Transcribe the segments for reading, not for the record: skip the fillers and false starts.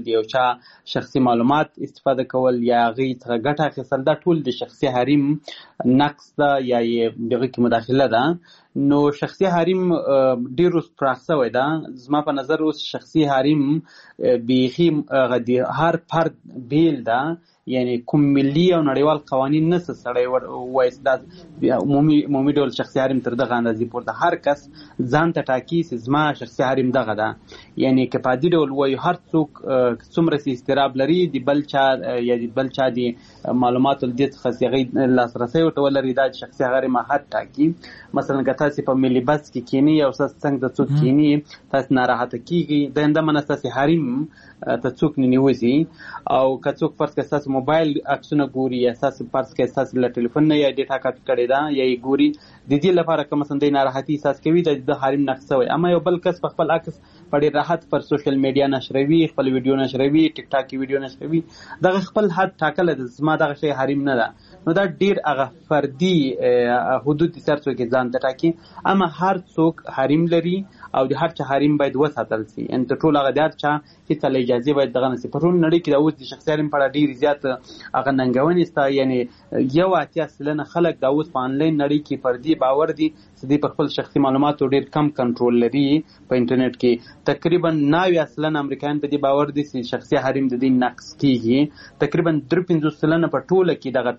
د یو چا شخصي معلومات استفاده کول یا هغې څخه ګټه اخیستل، دا ټول د شخصي حریم نقص ده یا یې دغه کې مداخله ده. نو شخصي حریم ډېر اوس پراخ شوی ده. زما په نظر اوس شخصي حریم بیخي د هر فرد بیل ده، یعنی کوم ملي او نړیوال قوانین نشته سړی وایي دا عمومي ډول شخصي حریم تر دغه اندازې پورته هر کس ځان ته ټاکي چې زما شخصي حریم دغه ده. یعنی که په عادي ډول وایو هر څوک څومره چې استراب لري د بل چا یا د بل چا د معلوماتو له دې څخه چې هغوی لاسرسی ورته ولري دا د شخصي حریم حد ټاکي. مثلا که تاسې په ملي بس کې کینی او ستاسې څنګ ته څوک کینی تاسې ناراحته کېږي، د همدا منه ستاسې حریم ته څوک نه نیوځي. او که څوک فرض کړه ستاسې موبایل عکسونه ګوري یا ستاسې فرض کړه ستاسې له ټلیفون نه یا ډیټا کاپي کړې ده یا یې ګوري، د دې لپاره که مثلا دی ناراحتي احساس کوي د حریم نقص شوی. اما یو بل کس په خپل عکس په ډېر راحت پر سوشل میډیا نشروي، خپل ویډیو نشروي، ټیک ټاک کې ویډیو نشروي، دغه خپل حد ټاکلی ده زما دغه شی حریم نه ده. نو دا ډېر هغه فردي حدود دي هر څوک یې ځان ته ټاکي. اما هر څوک حریم لري او د هر چا حریم باید وساتل شي. یعنې تر ټولو هغه د هر چا هېڅ له اجازې باید دغه نه شي. په ټول نړۍ کې دا اوس د شخصي حریم په اړه ډېرې زیات هغه ننګونې شته. یعنې 80% خلک دا اوس په آنلاین نړۍ کې فردي باور دي چې دوی په خپل شخصي معلوماتو ډېر کم کنټرول لري په انټرنیټ کې. تقریبا 90% امریکایان په دې باور دي چې شخصي حریم د دوی نقص کېږي. تقریبا 53% په ټوله کې دغه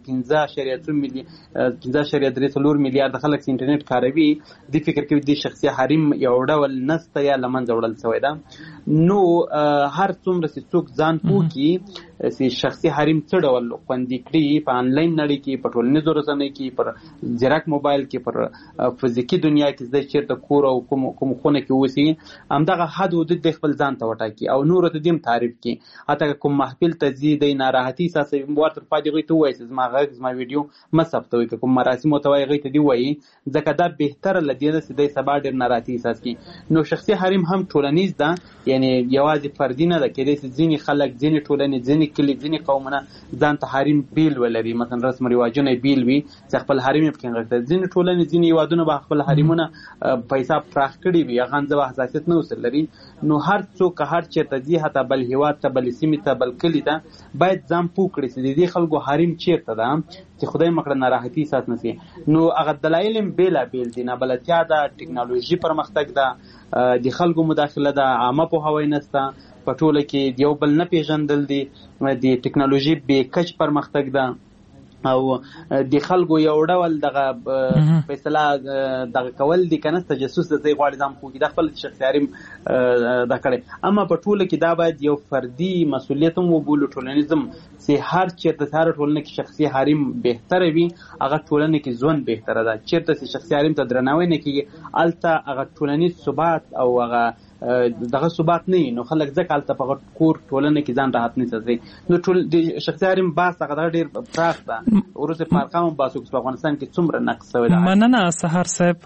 15.3 میلیارده خلک چې انټرنیټ کاروي دوی فکر کوي د شخصي حریم یو ډول نسته یا له منځه وړل شوی ده. نو هر څومره چې څوک ځان پوه کړي چې شخصي حریم څه ډول خوندي کړي په آنلاین نړۍ کې، په ټولنیزو رسنیو کې، پر ځیرک موبایل کې، پر فزیکي دنیا کې چې دی چېرته کور او کوم خونه کې اوسي، همدغه حد حدود دی خپل ځان ته وټاکي او نورو ته دې هم تعریف کړي. حتی که کوم محفل ته ځي دی ناراحتي احساسوي ورته پاتې هغوی ته ووایي چې زما غږ زما ویډیو مه ثبتوئ. که کوم مراسمو ته وایي هغوی ته دې وایي، ځکه دا بهتره له دې ده چې دی سبا ډېر ناراحتي احساس کړي. نو شخصي حریم هم ټولنیز ده، یعنی یوازې فردي نه ده. کېدای شي ځینې خلک، ځینې ټولنې، ځینې کلي، ځینې قومونه ځان ته حریم بیل ولري، مثلا رسم رواجونه یې بیل وي چې خپل حریم یې پکې نغښتی. ځینې ټولنې، ځینې هېوادونه به خپل حریمونه په حساب پراخ کړي وي، هغه اندازه حساسیت نه ورسره لري. نو هر څوک که هر چېرته ځي، حتی بل هېواد ته، بل سیمې ته، بل کلي ته، باید ځان پوه کړي چې د دې خلکو حریم چېرته ده چې خدای مکړه ناراحتي احساس نه شي. نو هغه دلایل هم بېلابېل دي. نابلدتیا ده، ټکنالوژي پرمختګ ده، د خلکو مداخله ده، عامه پوهاوی نشته، په ټوله کې د یو بل نه پېژندل دي، د ټکنالوژي بې کچ پرمختګ ده او د خلکو یو ډول دغه فیصله دغه کول دي که نه تجسس د ځای غواړي ځان پوه کړي، دا خپل شخصي حریم ده کړی. اما په ټوله کې دا باید یو فردي مسؤلیت هم وبولو، ټولنیز هم، چې هر چېرته هره ټولنه کې شخصي حریم بهتره وي هغه ټولنه کې ژوند بهتره ده. چېرته چې شخصي حریم ته درناوی نه کېږي هلته هغه ټولنیز ثبات او هغه دغه ثبات نه وي. نو خلک ځکه هلته په کور ټولنه کې ځان راحت نه احساسوي. نو ټول د شخصي حریم بحث هغه دغه ډېر پراخ ده. وروسته په ارقامو بحث وکړو په افغانستان کې څومره نقص شوی ده. مننه سهار صاحب،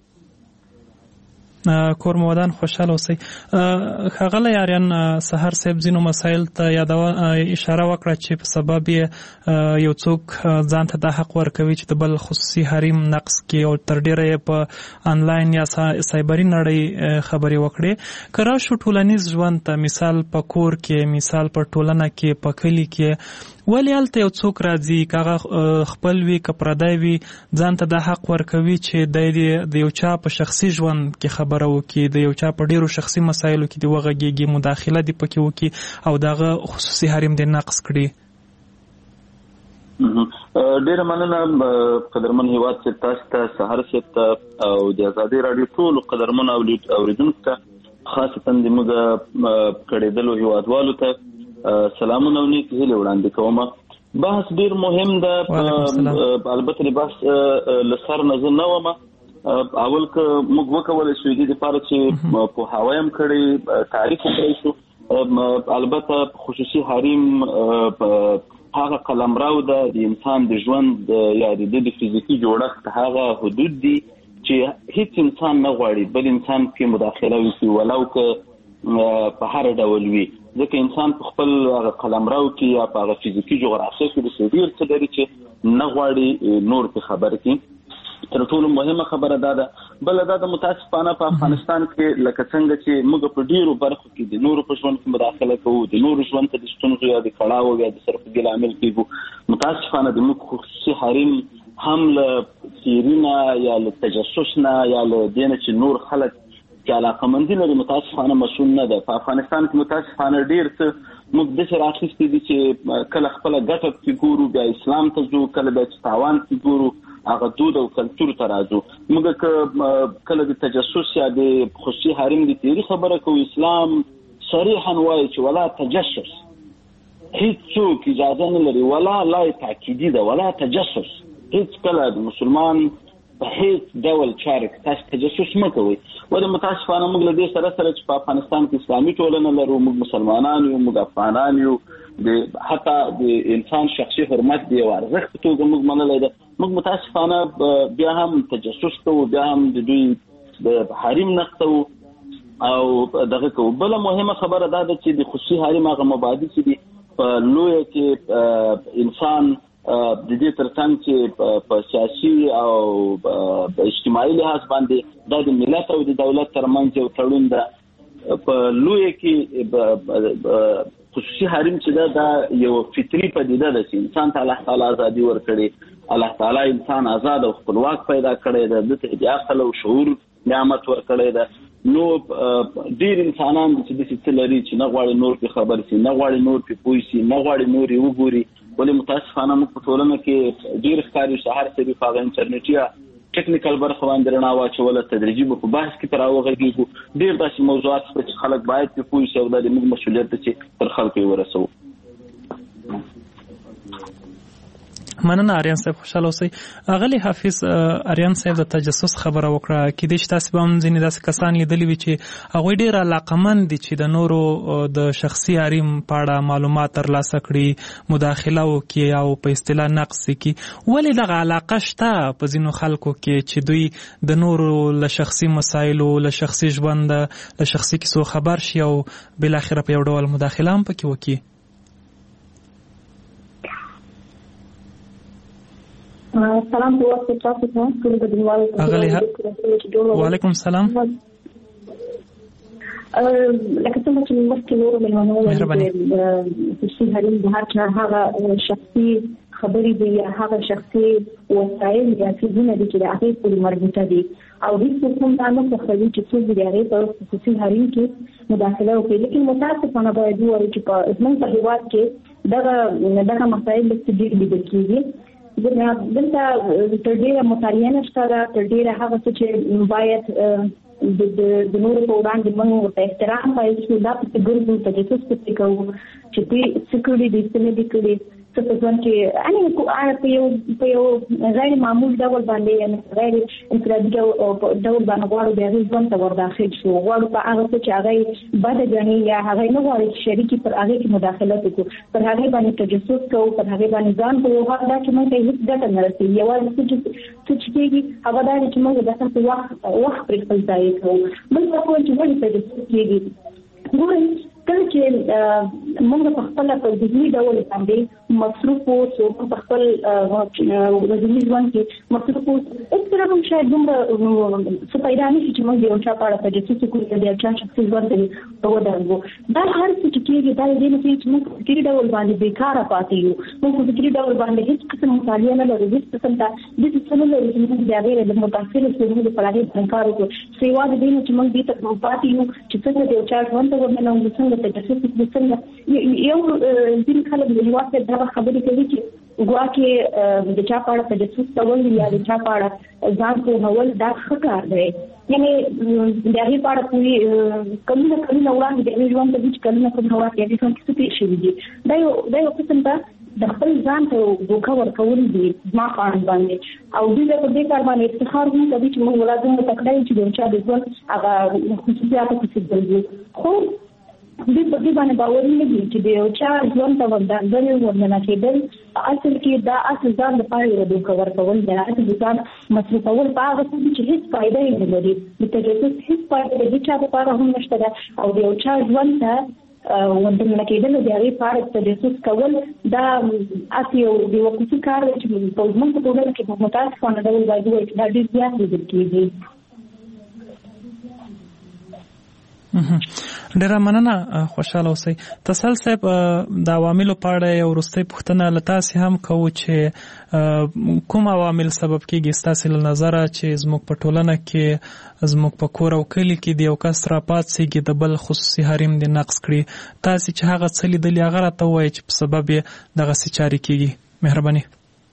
کور مو ودان، خوشحاله اوسئ. ښاغلی آریان سهار صاحب ځینو مسایل ته اشاره وکړه چې په سبب یې یو څوک ځان ته دا حق ورکوي چې د بل خصوصي حریم نقص کړي او تر ډېره یې په آنلاین یا سایبري نړۍ خبرې وکړي. که راشو ټولنیز ژوند ته، مثال په کور کې، مثال په ټولنه کې، په کلي کې، ولې هلته یو څوک راځي که هغه خپل وي که پردی وي ځان ته دا حق ورکوي چې دی د یو چا په شخصي ژوند کې خبره وکړي، د یو چا په ډېرو شخصي مسایلو کې دې وغږېږي، مداخله دې پکې وکړي او د هغه خصوصي حریم دې نقص کړي. ډېره مننه قدرمن هېواد صاحب، تاسو ته، سهار صاحب ته او د ازادۍ راډیو ټولو قدرمن اورېدونکو ته، خاصتا د موږ کړېدلو هېوادوالو ته سلامونه او نیک هیلې وړاندې کوم. بحث ډېر مهم ده، البته د بحث له سر نه زه نه وم. اول که موږ وکولی شو دې دپاره چې پوهاوی هم کړی، تعریف کړی شو. البته خصوصي حریم هغه قلمرو ده د انسان د ژوند یا د فزیکي جوړښت هغه حدود دي چې هیڅ انسان نه غواړي بل انسان کې مداخله وکړي، ولو که په هر ډول وي. ځکه انسان په خپل هغه قلمرو کې یا په هغه فزیکي جغرافیه کې د ډېر څه لري چې نه غواړي نور پرې خبر کړي. تر ټولو مهمه خبره ده بل دا د متاسفانه په افغانستان کې لکه څنګه چې موږ په ډیرو برخو کې د نورو په ژوند کې مداخله کوو د نورو ژوند ته د ستونزو یا د کړاو یا د سرخوږي لامل کېږو متاسفانه د موږ خصوصي حریم هم له سیرینا یا له تجسس نه یا له دینه چې نور خلک چې علاقمندي لري متاسفانه مسؤل نه ده په افغانستان کې متاسفانه ډیر څه موږ د سره اخیستي دي چې کله خپل ګټه کې ګورو بیا اسلام ته ځو کله بیا تاوان کې ګورو هغه دود او کلچر ته راځو موږ کله د تجسس یا د خصوصي حریم د تیری خبره کوو اسلام صریحا وایي چې ولا تجسس هیڅوک اجازه نه لري ولا لا تاکیدی ده ولا تجسس هیڅ کله د مسلمان په هیڅ ډول چارک تاسو تجسس مکوئ ولې متاسفانه موږ له دې سره چې په افغانستان کې اسلامي ټولنه لرو موږ مسلمانان یو موږ افغانان یو د حتی د انسان شخصي حرمت دی او ارزښت په توګه موږ منلای ده موږ متاسفانه بیا هم تجسس کوو بیا هم د دوی د حریم نقد کوو او دغه کوو بل مهمه خبره ده چې د خصوصي حریم هغه مبادی چې دي په لوی کې انسان د دې ترڅنګ چې په سیاسي او اجتماعي لحاظ باندې د ملت او د دولت ترمنځ یو تړون ده په لوی کې خصوصي حریم چې دا یو فطري پدیده ده چې انسان ته الله تعالی ازادي ورکړي الله تعالی انسان آزاد او خپلواک پیدا کړی ده د عقل او شعور نعمت ورکړی ده نو ډیر انسانان چې د څه لري چې نه غواړي نور په خبر سي نه غواړي نور په پوي سي نه غواړي نور یو ګوري ولې متاسفانه موږ په ټولنه کې ډیر ښکاري شهر سری په انټرنیټیا ټیکنیکل برخه باندې رڼا واچول تدریجي په بحث کې تراوغږي ډیر داسې موضوعات چې خلک باید په پوي سي او د موږ مسؤلیت چې تر خلکو ورسو مننه آریان صاحب خوشاله اوسئ اغلی حافظ آریان صاحب د تجسس خبره وکړه کې د تاسو به هم ځینې داسې کسان لیدلی وي چې هغوی ډېر علاقمند دي چې د نورو د شخصي حریم په اړه معلومات ترلاسه کړي مداخله وکړي او په اصطلاح نقص کړي ولې دغه علاقه شته په ځینو خلکو کې چې دوی د نورو له شخصي مسایلو له شخصي ژوند له شخصي کیسو خبر شي او بالاخره په یو ډول مداخله هم پکې وکړي سلام په واسطه تاسو ته ټول د دیوالو وعلیکم السلام لکه څنګه چې مخکې نور ملمنو خصوصي حریم د هر چا هغه شخصي خبرې دي یا هغه شخصي وسایل یا څیزونه دي چې د هغې پورې مربوطه دي او هیڅ کوم دا نه خوښوي چې څوک د هغې په خصوصي حریم کې مداخله وکړي لیکن متاسفانه باید ووایو چې په زموږ په هېواد کې دغه مسایل ډېر لیدل کېږي دلته تر ډېره مطالعه نشته ده تر ډېره هغه څه چې باید د نورو په وړاندې موږ ورته احترام پایل شو دا پسې ګرځو تجسس پسې کوو چې دوی څه کړي دي څه نه دي کړي څه په ژوند کې په یو غیر معمول ډول باندې غیر انفرادي ډول باندې غواړو د هغې ژوند ته ورداخل شو غواړو په هغه څه چې هغې بده ګڼي یا هغې نه غواړي چې شریکي پر هغې کې مداخلت وکړو پر هغې باندې تجسس کوو پر هغې باندې ځان کوو هغه دا چې موږ ته هېڅ ګټه نه رسېږي یوازې څه چې کېږي هغه دا دی چې موږ داسې وخت پرې خپل ضایع کوو بل څه چې ولې تجسس کېږي ګورئ کله چې موږ په خپله په ذهني ډول باندې مصروف اوسو په خپل ورځني ژوند کې مصروف اوسو هېڅکله هم شاید دومره څه پیدا نه شي چې موږ د یو چا په اړه تجسس وکړو د یو چا شخصي ژوند ته ودرېږو دا هر څه چې کېږي دا د دې نه کېږي چې موږ په فکري ډول باندې بېکاره پاتې یو موږ په فکري ډول باندې هېڅ قسم مطالعه نه لرو هېڅ قسم ته داسې څه نه لرو چې موږ د هغې له متاثره شو موږ پر هغې باندې کار وکړو سوا د دې نه چې موږ دې ته پاتې یو چې څنګه د یو چا ژوند ته ورننوځو څنګه تجسس وکړو څنګه یو ځینې خلک د هېواد کې دغه خبرې کوي چې ګواکې د چا په اړه تجسس کول یا د چا په اړه ځان پوهول دا ښه کار دی یعنې د هغې په اړه پوهې کلونه وړاندې د هغې ژوند ته دي چې کلونه وړاندې د هغې ژوند کې څه تېر شوي دي دا یو قسم ته د خپل ځان ته دوکه ورکول دي زما په اړه باندې او دوی په دې کار باندې افتخار هم کوي چې موږ ولادت مو تکړه یو چې د یو چا د ژوند هغه خصوصیاتو پسې ګرځو خو دوی په دې باندې باور نه لري چې د یو چا ژوند ته ورننه کېدل اصل کې دا اصل ځان لپاره یو دوکه ورکول دی اصل ځان مصرفول په هغه څه چې هېڅ فایده یې نه لري د تجسس هېڅ فایده د هېچا لپاره هم نشته ده او د یو چا ژوند ته وندنه کېدل د هغې په اړه تجسس کول دا اصلي یو د وقوفي کار دی چې په زموږ په ټولنه کې په متاسفانه ډول باید ووایو چې دا ډېر زیات لیدل کېږي. ډیره مننه، خوشاله اوسئ. تسل صاحب، د عواملو په اړه یو وروستۍ پوښتنه له تاسې هم کوو چې کوم عوامل سبب کېږي ستاسې له نظره چې زموږ په ټولنه کې زموږ په کور او کلي کې د یو کس راپاڅېږي د بل خصوصي حریم دې نقض کړي؟ تاسې چې هغه څه لیدلي هغه راته ووایئ چې په سبب یې دغسې چارې کېږي. مهرباني.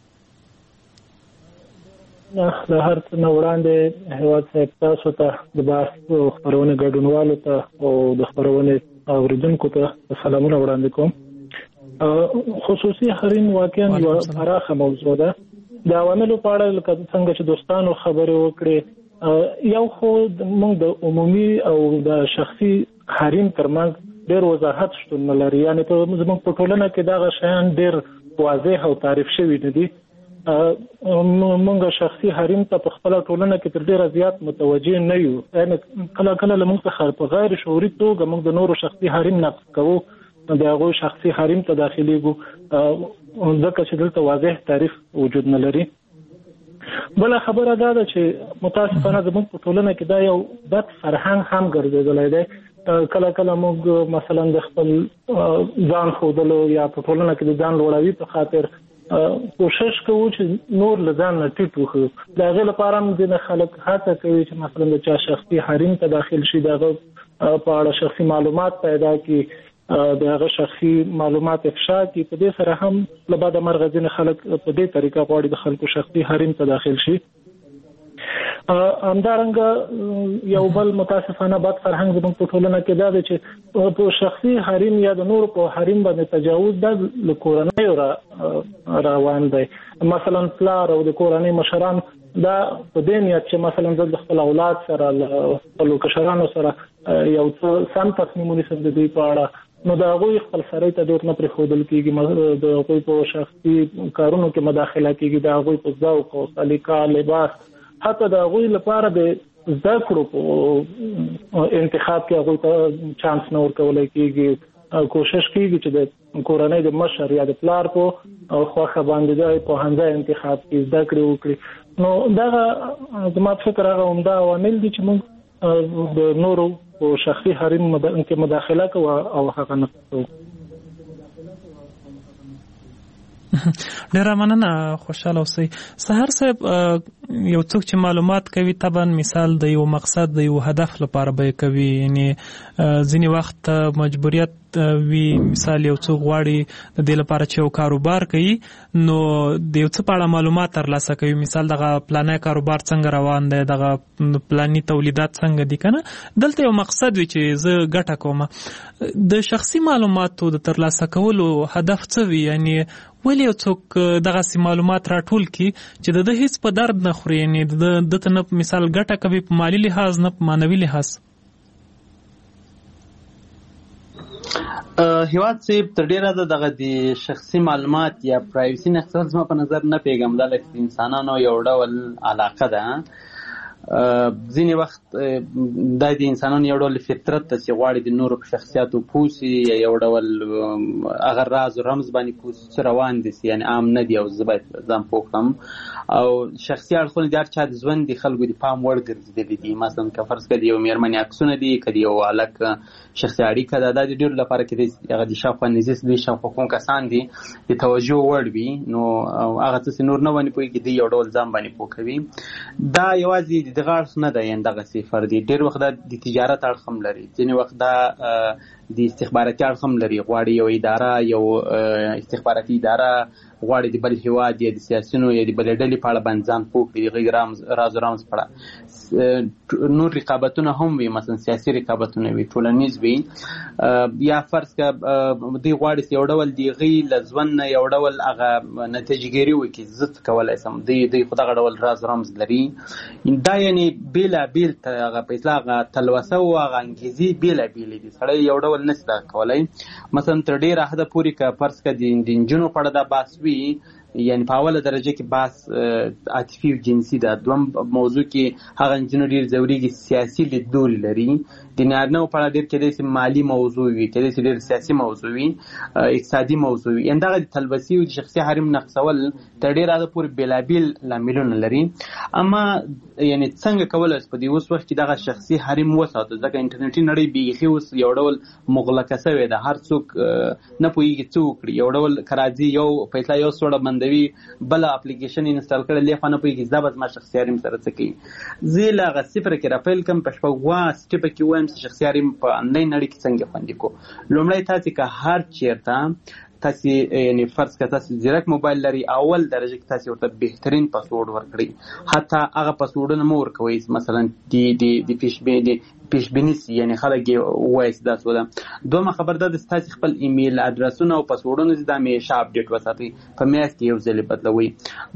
د هر څه نه وړاندې هیواد صاحب تاسو ته د بحث خپرونې ګډونوالو ته او د خپرونې اورېدونکو ته سلامونه وړاندې کوم. خصوصي حریم واقعا یوه پراخه موضوع ده. د عواملو په اړه لکه څنګه چې دوستانو خبرې وکړې، یو خو موږ د عمومي او د شخصي حریم ترمنځ ډېر وضاحت شتون نه لري. یعنې په زموږ په ټولنه کې دغه شیان ډېر واضح او تعریف شوي نه دي. موږ شخصي حریم ته په خپله ټولنه کې تر ډېره زیات متوجه نه یو. یعنې کله کله له موږ څخه په غیر شعوري توګه موږ د نورو شخصي حریم نقض کوو، د هغوی شخصي حریم ته داخلېږو ځکه چې دلته واضح تعریف وجود نه لري. بله خبره دا ده چې متاسفانه زموږ په ټولنه کې دا یو بد فرهنګ هم ګرځېدلی دی. کله کله موږ مثلا د خپل ځان ښودلو یا په ټولنه کې د ځان لوړوي په خاطر کوشش کوو چې نور له ځان نه ټیټ وښیو. د هغې لپاره هم ځینې خلک هڅه کوي چې مثلا د چا شخصي حریم ته داخل شي، د هغه په اړه شخصي معلومات پیدا کړي، د هغه شخصي معلومات افشا کړي. په دې سره هم له بده مرغه ځینې خلک په دې طریقه غواړي د خلکو شخصي حریم ته داخل شي. همدارنګه یو بل متاسفانه بد فرهنګ زموږ په ټولنه کې دا دی چې په شخصي حریم یا د نورو په حریم باندې تجاوز دا له کورنیو روان دی. مثلا پلار او د کورنۍ مشران دا په دې نیت چې مثلا زه د خپل اولاد سره له خپلو کشرانو سره یو څه سم تصمیم ونیسم د دوی په اړه، نو د هغوی خپل سړی ته ډېر نه پرېښودل کېږي، د هغوی په شخصي کارونو کې مداخله کېږي، د هغوی په ذوق او سلیقه، لباس، حتی د هغوی لپاره د زده کړو په انتخاب کې هغوی ته چانس نه ورکولی کېږي. کوشش کېږي چې د کورنۍ د مشر یا د پلار په خوښه باندې د پوهنځی انتخاب کې زده کړې وکړي. نو دغه زما په فکر هغه عمده عوامل دي چې موږ د نورو په شخصي حریم کې مداخله کوو او هغه نه کوو. ډیره مننه، خوشاله اوسئ. سحر صاحب، یو څوک چې معلومات کوي طبعا مثال د یو مقصد د یو هدف لپاره به کوي، یعنی ځینې وخت مجبوریت وي. مثال یو څوک غواړي د دې لپاره چې یو کاروبار کوي نو د یو څه په اړه معلومات ترلاسه کوي، مثال دغه پلاني کاروبار څنګه روان دی، دغه پلاني تولیدات څنګه دي کنه. دلته یو مقصد وي چې زه ګټه کوم. د شخصي معلوماتو د ترلاسه کولو هدف څه وي؟ یعنی ولې یو څوک دغسې معلومات راټول کړي چې د ده هیڅ په درد نه خوري، یعنی د ته نه مثال ګټه کوي په مالي لحاظ نه په معنوي لحاظ؟ هیواد صاحب تر ډیره دغه د شخصي معلومات یا پرایوسي نقصان زما په نظر نه پیږم دا د انسانانو یو ډول علاقه ده. ځینې وخت دا د انسانانو یو ډول فطرت ته چې غواړي د نورو په شخصیاتو پوه سي یا یو ډول هغه راز و رمز باندې پوه سي روان دي سي، یعنې عام نه دي او زه باید ځان پوه کړم. او شخصي اړخونه د هر چا د ژوند د خلکو د پام وړ ګرځېدلي دي. مثلا که فرض کړه د یو مېرمنې عکسونه دي، که د یو هلک شخصي اړیکه ده، دا د ډېرو لپاره کې هغه د شاوخوا نږدې دوی شاوخوا کوم کسان دي د توجه وړ وي، نو هغه څه نور نه باندې پوهېږي، دوی یو ډول ځان باندې پوه کوي. دا یوازې دغه اړخ نه ده، یعنې دغسې فردي ډېر وخت دا د تجارت اړخ هم لري، ځینې وخت دا د استخباراتي اړخ هم لري. غواړي یو اداره، یو استخباراتي اداره غواړي د بل هیواد یا د سیاسیونو یا د بلې ډلې په اړه باندې ځان پوه کړي، د هغې راز و رمز په اړه. نور رقابتونه هم وي، مثلا سیاسي رقابتونه وي، ټولنیز وي، یا فرض کړه دوی غواړي چې یو ډول د هغې له ژوند نه یو ډول هغه نتیجهګیري وکړي، زه څه کولی شم. دوی خو دغه ډول راز و رمز لري. دا یعنې بېلابېل هغه په اصطلاح هغه تلوسه او هغه انګیزې بېلابېلې دي، سړی یو ډول نشي دغه کولی. مثلا تر ډېره حده پورې که فرض کړه د نجونو په اړه دا بحث وي، یعنی په اوله درجه کې بحث عاطفي او جنسي ده. دوم موضوع کې هغه نجونې ډېر ځورېږي سیاسي لیدلوري لري. د نارینه‌و په اړه ډېر کېدای شي مالي موضوع وي، کېدای شي ډېر سیاسي موضوع وي، اقتصادي موضوع وي. یعنې دغه د تلبسي او د شخصي حریم نقصول تر ډېر حده پورې بېلابېل لاملونه لري. اما یعنې څنګه کولی شو په دې اوس وخت کې دغه شخصي حریم وساتو؟ ځکه انټرنیټي نړۍ بیخي اوس یو ډول مغلقه شوې ده، هر څوک نه پوهېږي څه وکړي. یو ډول که راځي یو فیصله یو سوړه بندوي، بله اپلیکیشن انسټال کړی، لې خوا نه پوهېږي دا به زما شخصي حریم سره څه کوي. زه له هغه صفره کې راپیل کړم، په شپږ سټیپه کې وایم چې شخصي حریم په آنلاین نړۍ کې څنګه خوندي کړو. لومړی تاسې که هر چېرته تاسې یعنی فرض که تاسې زیرک موبایل لري، اول درجه کې تاسې ورته بهترین پاسورډ ورکړئ. حتی هغه پاسورډونه مه ورکوئ مثلا د پیشبیني سي، یعنی خلک یې ووایي چې دا څه ده. دویمه خبر دا ده چې تاسې خپل ایمیل اډرسونه او پاسورډونه چې دا همیشه اپډیټ وساتئ، په میاشت کې یو ځلې بدلوئ.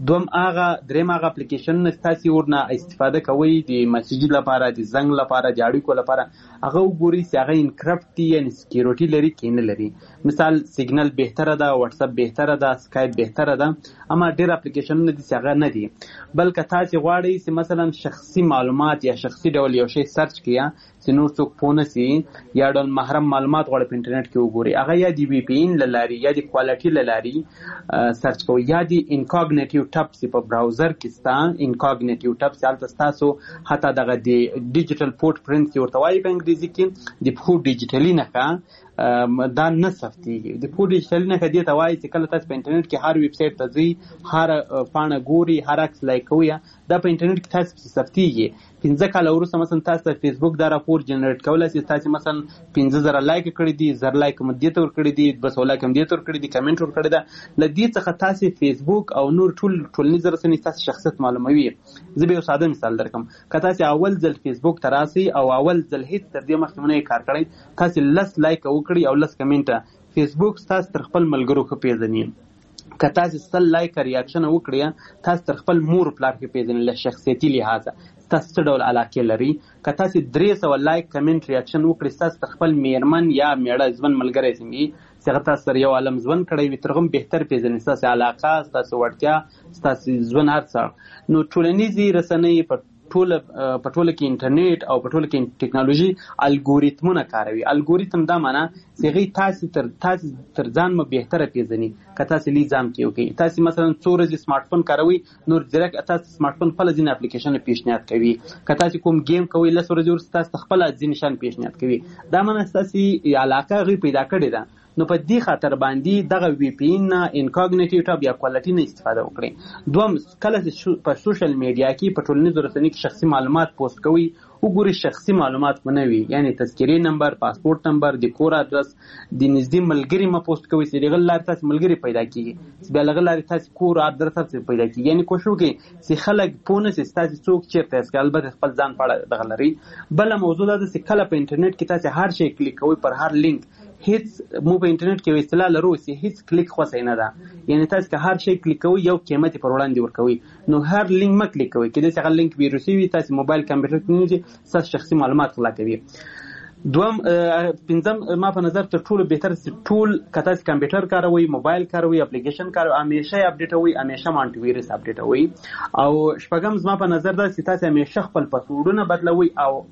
دریم هغه اپلیکیشنونه چې تاسې ورنه استفاده کوئ د میسیج لپاره، د زنګ لپاره، د اړیکو لپاره، هغه وګورئ چې هغه انکرپټ دي، یعنی سکیورټي لري که نه لري. مثال سیګنل بهتره ده، واتساپ بهتره ده، سکایپ بهتره ده، اما ډېر اپلیکیشنونه دي چې هغه نه دي. بلکې تاسې غواړئ چې مثلا شخصي معلومات یا شخصي ډول یو شی سرچ کړئ چې نور څوک پوه نه سي، یا ډول محرم معلومات غواړئ په انټرنیټ کې وګورئ، هغه یا د وی پی این له لارې یا د کوالټي له لارې سرچ کوئ، یا د انکاګنیټیو ټب چې په براوزر کې ستا انکاګنیټیو ټب چې هلته ستاسو حتی دغه د ډیجیټل فوټ پرنټ چې ورته وایي په انګریزي کې، د پښو ډیجیټلي نښه دا نه ثبتېږي. د پښو ډیجیټلي نښه دې ته وایي چې کله تاسو په انټرنیټ کې هر ویب سایټ ته ځئ، هر پاڼه ګوري، هر عکس لایک کوئ، دا په انټرنیټ کې تاسو ثبتېږي. 15 کاله وروسته مثلا تاسو ته فیسبوک دا راپور جنریټ کولی شي، تاسو مثلا 15,000 لایک کړي دي، 1000 لایک هم دې ته ورکړي دي، 200 لایک هم دې ته ورکړي دي، کمنټ ورکړی ده. له دې څخه تاسو فیسبوک او نور ټولنیز رسنۍ تاسو شخصیت معلوموي. زه به یو ساده مثال درکم. که تاسو اول ځل فیسبوک ته راسئ او اول ځل هیڅ تر دې مخکې نه یې کار کړی، تاسو 10 لایک وکړي او 10 کمنټه، فیسبوک تاسو تر خپل ملګرو ښه پیژني. که تاسو 100 لایک ریاکشن وکړئ، تاسو تر خپل مور پلار ښه پیژنئ له شخصیتي لحاظه تاسو څه ډول علاقې لري. که تاسو 300 لایک کمنټ ریاکشن وکړئ، تاسو تر خپل میرمن یا میړه ژوند ملګری سمي چې هغه تاسو سره یو عالم ژوند کړی وي، تر هغه بهتر پیژنئ ستاسو علاقه، ستاسو وړتیا، ستاسو ژوند هر څه. نو ټولنیزې رسنۍ په ټوله کې انټرنیټ او په ټوله کې ټیکنالوژي الګوریتمونه کاروي. الګوریتم دا معنا چې هغوی تاسو تر ځان مو بهتره پیژني. که تاسو لیزام کې وکړئ، تاسو مثلا څو ورځې سمارټ فون کاروئ، نور ډیرکټ تاسو سمارټ فون خپله ځینې اپلیکیشنونه پیشنهاد کوي. که تاسو کوم گیم کوئ، 10 ورځې وروسته تاسو خپله ځینې شیان پیشنهاد کوي. دا معنا ستاسو علاقه هغوی پیدا کړې ده. نو په دې خاطر باندې دغه وی پی این نه، انکاګنیټیو ټب یا کوالټي نه استفاده وکړئ. دوم، کله چې په سوشل میډیا کې په ټولنیزو رسنیو کې شخصي معلومات پوسټ کوئ، وګورئ شخصي معلومات مو وي، یعنی تذکرې نمبر، پاسپورت نمبر، د کور ادرس، د نږدې ملګري مه پوسټ کوئ چې دغه لارې تاسو ملګري پیدا کېږي، چې بیا دغه لارې تاسو کور ادرس تاسو پیدا کېږي. یعنی کوشش وکړئ چې خلک پوه نه شي ستاسو څوک چېرته یاست، البته خپل ځان په اړه دغه لري. بله موضوع دا ده چې کله په انټرنیټ کې تاسو هر شی کلیک کوئ، پر هر لینک، هیڅ مو په انټرنیټ کې یو اصطلاح لرو چې هیڅ کلیک خوښه نه ده. یعنی تاسو که هر شی کلیک کوئ یو قیمت پر وړاندې ورکوئ، نو هر لینک مه کلیک کوئ، کېدای شي هغه لینک ویروسي وي، تاسو موبایل کمپیوټر کې نه ستاسو شخصي معلومات غلا کوي. دوم، پنځم، ما په نظر تر ټولو بهتر ټول که تاسو کمپیوټر کاروئ، موبایل کاروئ، اپلیکیشن کاروئ، همیشه یې اپډیټوئ، همیشه انټي ویروس اپډیټوئ. او شپږم، زما په نظر دا چې تاسو همیشه خپل پاسورډونه بدلوئ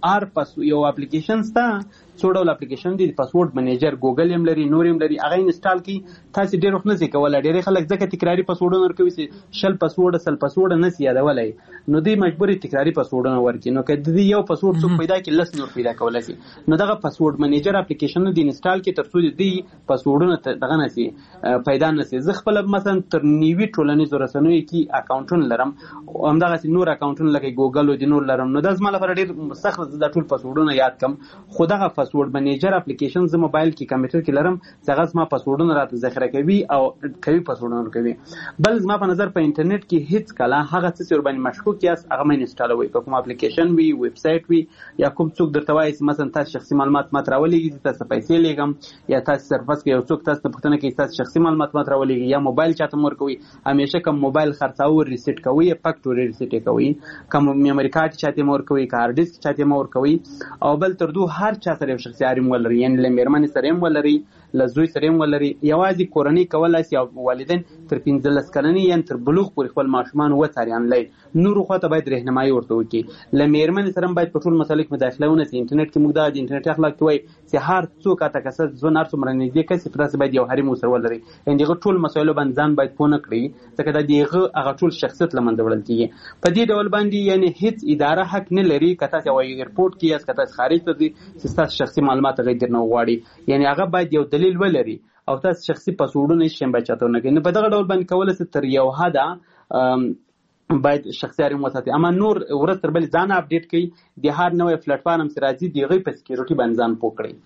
او یو اپلیکیشن ستا څو ډول اپلیکیشن دي، پاسورډ منیجر، ګوګل هم لري، نور هم لري، هغه انسټال کړئ. تاسو ډېر وخت نه شئ کولی. ډېری خلک ځکه تکراري پاسورډونه ورکوي چې 20 پاسورډه 100 پاسورډه نه شي یادولی، نو دوی مجبور تکراري پاسورډونه ورکړي. نو که د دې یو پاسورډ څوک پیدا کړي، 10 نور پیدا کولی شي. نو دغه پاسورډ منیجر اپلیکیشن دې انسټال کړي تر څو د دې پاسورډونه دغه نه شي، پیدا نه شي. زه خپله مثلا تر 90 ټولنیزو رسنیو کې اکاونټونه لرم، همدغسې نور اکاونټونه لکه ګوګل او د نور لرم. نو دا زما لپاره ډېر سخت ده دا ټول پاسورډونه یاد کړم. خو دغه پاسورډ منیجر اپلیکیشن زه موبایل کې کمپیوټر کې لرم، چې هغه زما پاسورډونه راته ذخیره کوي او کوي پاسورډونه ورکوي. بل زما په نظر په انټرنیټ کې هیڅ کله هغه څه چې ورباندې مشکوک یاست هغه مه انسټالوئ. که کوم اپلیکیشن وي، ویب سایټ وي، یا کوم څوک درته وایي چې مثلا تاسو شخصي معلومات ماته راولېږي، تاسو پیسې لېږم، یا تاسو سرفس کې یو څوک تاسو ته پوښتنه کوي تاسو شخصي معلومات ماته راولېږي، یا موبایل چاته مو ورکوي، همیشه کوم موبایل خرڅاوه ریسیټ کوئ، فیکټوري ریسیټ یې کوئ. کوم میموري کارت چاته مو ورکوي، که هارډ ډیسک چاته مو ورکوي. او بل تر دو هر چا سره یو شخصي حریم ولري، یعنې له میرمنې سره هم ولري، له زوی سره هم ولري. یوازې کورنۍ کولای شي او والدین تر 15 کلنۍ یا تر بلوغ پورې خپل ماشومان وڅاري انلاین. نورو خواته باید رهنمایي ورته وکړي. له مېرمنې سره باید په ټول مسایلو کې مداخله ونه شي. انټرنیټ کې موږ د انټرنیټ اخلاق کې وایي چې هر څوک اته کسه ځون هر څومره نږدې کسي پر اساس باید یو حریم سره ولري. یعنې دغه ټول مسایلو باندې ځان باید پوه نه کړي ځکه دا دغه هغه ټول شخصیت له منځه وړل کېږي. په دې ډول باندې یعنې هیڅ اداره حق نه لري که تاسو یو ایرپورټ کې یاست که تاسو خارج ته ځئ چې ستاسو شخصي معلومات هغه درنه وغواړي. یعنې هغه باید یو دلیل ولري او تاسو شخصي پاسورډونه هیڅ شی باید چاته ونه کړئ. په دغه ډول باندې کولی شئ تر یو حده باید شخصي حریم وساتي. اما نور ورځ تر بلې ځان اپډیټ کړئ. د هر نوی پلیټفارم چې راځي د هغې په سکیورټي باندې ځان پوه کړئ.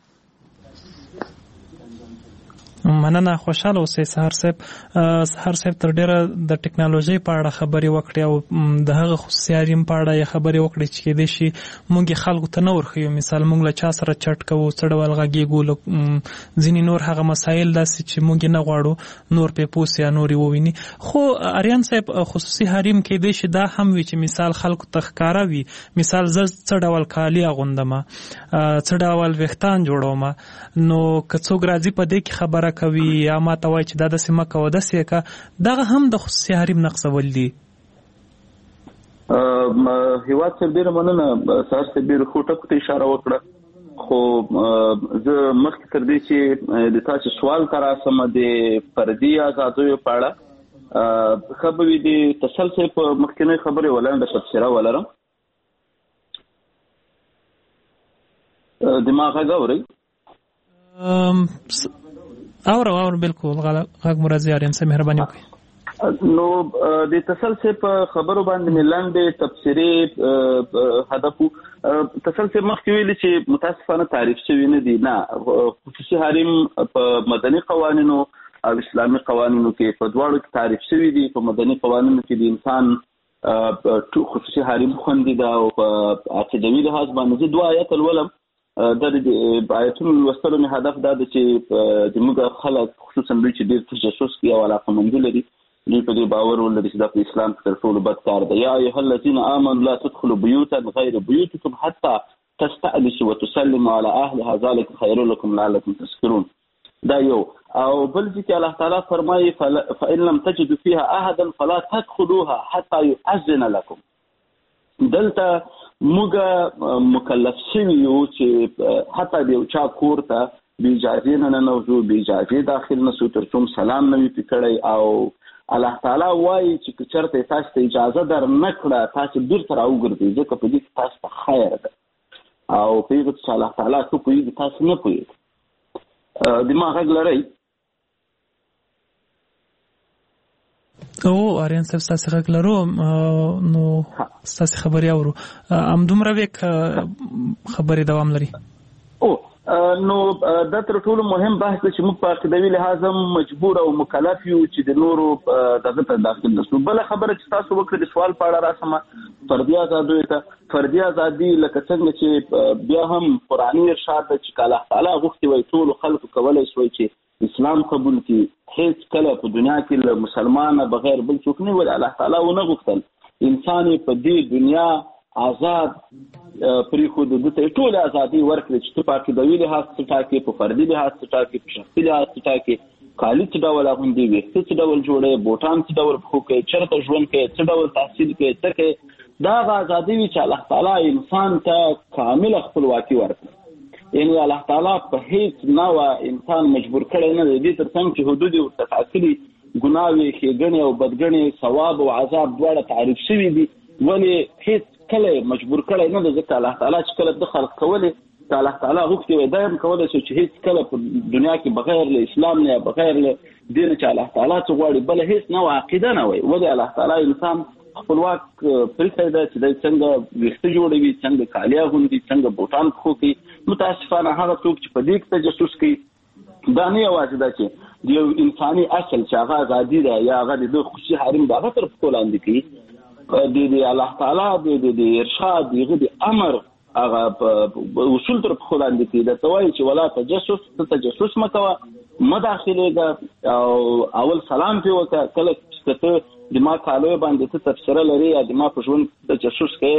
مننه. خوشاله اوسئ سهار صاحب تر ډیره د ټکنالوژي په اړه خبرې وکړې او د هغه خصوصي حریم په اړه یې خبرې وکړې چې کېدای شي موږ خلکو ته نه ورښیو. مثال موږ له چا سره چټ کوو، څه ډول غږیږو، ځینې نور هغه مسایل داسې چې موږ نه غواړو نور پې پوه سي یا نور یې وویني. خو اریان صاحب خصوصي حریم کېدای شي دا هم وي چې مثال خلکو ته ښکاره وي. مثال زه څه ډول کالي اغوندم، څه ډول ویښتان جوړوم، نو که څوک راځي په دې کې خبره کوي یا ما ته وایي چې دا داسې مه کوه داسې که دغه هم د خصوصي حریم نقصول دي. هیواد صاحب ډېره مننه. سهار صاحب ډېرو ښو ټکو ته اشاره وکړه. خو زه مخکې تر دې چې د تاسو سوال ته راسم د فردي ازادیو په اړه ښه به وي د تسل صاحب په مخکینۍ خبرې ولنډه تبصره ولرم. دماغ غږ اورئ؟ اور بالکل غږ مو راځي. اریان صاحب مهرباني وکړئ. نو د تسل صاحب په خبرو باندې مې لاندې تبصرې هدف تسل صاحب مخکې ویلي چې متاسفانه تعریف شوي نه دي. نه، خصوصي حریم په مدني قوانینو او اسلامي قوانینو کې په دواړو کې تعریف شوي دي. په مدني قوانینو کې د انسان خصوصي حریم خوندي ده او په عقیدوي لحاظ باندې زه 2 آیات لولم. د آیتونو لوستلو مې هدف دا ده چې د موږ خلک خصوصا دوی چې ډېر تجسس کوي او علاقه‌مندي لري دوی په دې باور ولري چې دا په اسلام کې تر ټولو بد کار دی. یا ایها الذین آمنوا لا تدخلوا بیوتا غیر بیوتکم حتی تستأنسوا وتسلموا علی اهلها ذلک خیر لکم لعلکم تذکرون. دا یو. او بل ځکه الله تعالی فرمایي فإن لم تجدوا فيها أحدا فلا تدخلوها حتى يؤذن لكم. دلته موږ مکلف شوي یو چې حتی د یو چا کور ته بې اجازې نه ننوځو، بې اجازې داخل نه شو تر څو سلام نه وي پرې کړی. او الله تعالی وایي چې که چېرته تاسو ته اجازه در نه کړه تاسو بیرته راوګرځئ ځکه په دې کې تاسو ته خیر ده. او پوهېږو چې الله تعالی ښه پوهېږي تاسو نه پوهېږئ. دماغ غږ لرئ؟ او اریان صاحب ستاسې غږ لرو نو ستاسې خبرې اورو. همدومره ویک خبرې دوام لري. نو دا تر ټولو مهم بحث دی چې موږ په عقیدوي لحاظ هم مجبور او مکلف یو چې د نورو دغه ته داخل نشو. بله خبره چې تاسو وکړئ د سوال په اړه راسمه فردي ازادیو ته. فردي ازادي لکه څنګه چې بیا هم قرآني ارشاد ده چې الله تعالی غوښتي وای ټولو خلکو کولی شوی چې اسلام قبول کی. هیڅ کله په دنیا کې له مسلمانه بغیر بل څوک نه ویل. الله تعالی ونه غوښتل انسان په دې دنیا آزاد پرېښود، ده ته ټولې ازادي ورکړې چې ته په عقیدوي لحاظ څه ټاکې، په فردي لحاظ څه ټاکې، په شخصي لحاظ څه ټاکې، کالي څه ډول اغوندې، ویښته څه ډول جوړې، بوټان څه ډول پښو کوې، چېرته ژوند کوې، څه ډول تحصیل کوې، څه کوې. دا هغه ازادي وي چې الله تعالی انسان ته کامله خپلواکي ورکړي. یعنې الله تعالی په هیڅ نوع انسان مجبور کړی نه دی. دې تر څنګ چې حدود یې ورته ټاکلي، ګناوې، ښېګڼې او بدګڼې، ثواب او عذاب دواړه تعریف شوي دي. ولې هیڅ کله مجبور کړی نه دی ځکه الله تعالی چې کله د خلق کولې ته الله تعالی غوښتي وای دا هم کولی شو چې هیڅ کله په دنیا کې بغیر له اسلام نه یا بغیر له دې نه چې الله تعالی څه غواړي بله هیڅ نوع عقیده نه وای. ولې الله تعالی انسان خپلواک پرېښی دی چې دی څنګه ویښته جوړوي، څنګه کالي اغوندي، څنګه بوټان پښو کوي. متاسفانه هغه څوک چې په دې کې تجسس کوي دا نه یوازې ده چې د یو انساني اصل چې هغه ازادي ده یا هغه د خصوصي حریم د هغه تر پښو لاندې کوي. د الله تعالی د ارشاد دغه د امر هغه اصول تر پښو لاندې کوي. درته وایي چې ولا تجسس، ته تجسس مه کوه، مه داخلېږه او اول سلام پرې وکړه. کله چې ته د ما کالیو باندې ته تبصره لري یا د ما په ژوند تجسس کوې